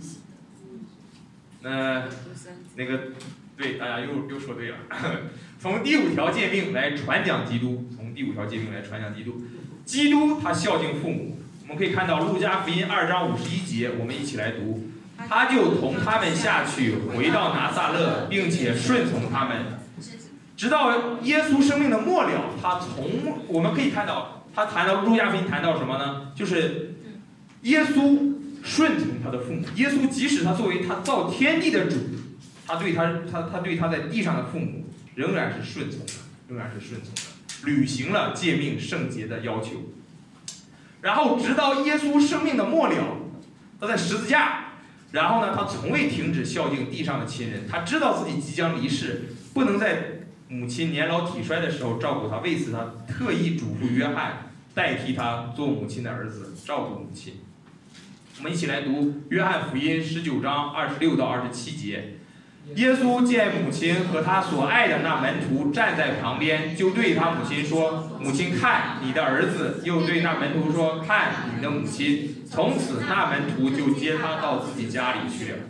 S3: 那个，对，大家又说对了。从第5条诫命来传讲基督，基督他孝敬父母， 我们可以看到路加福音2章51节，我们一起来读。他就同他们下去，回到拿撒勒，并且顺从他们，直到耶稣生命的末了。我们可以看到，他谈到路加福音谈到什么呢？就是耶稣顺从他的父母。耶稣即使他作为他造天地的主，他对他在地上的父母仍然是顺从的，履行了诫命圣洁的要求。然后直到耶稣生命的末了，他在十字架。然后呢，他从未停止孝敬地上的亲人。他知道自己即将离世，不能在母亲年老体衰的时候照顾她，为此他特意嘱咐约翰代替他做母亲的儿子，照顾母亲。我们一起来读约翰福音19章26到27节。耶稣见母亲和他所爱的那门徒站在旁边，就对他母亲说：“母亲，看你的儿子。”又对那门徒说：“看你的母亲。”从此那门徒就接他到自己家里去了。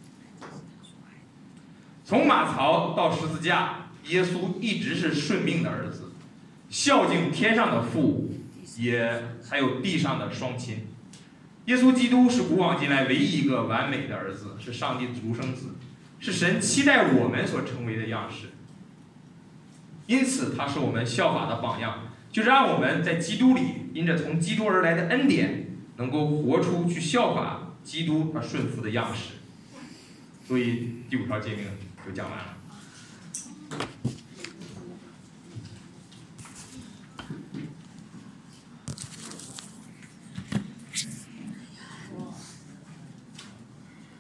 S3: 从马槽到十字架，耶稣一直是顺命的儿子，孝敬天上的父，也还有地上的双亲。耶稣基督是古往今来唯一一个完美的儿子，是上帝的独生子，是神期待我们所成为的样式。因此他是我们效法的榜样，就让我们在基督里因着从基督而来的恩典，能够活出去效法基督他顺服的样式。所以第5条诫命就讲完了。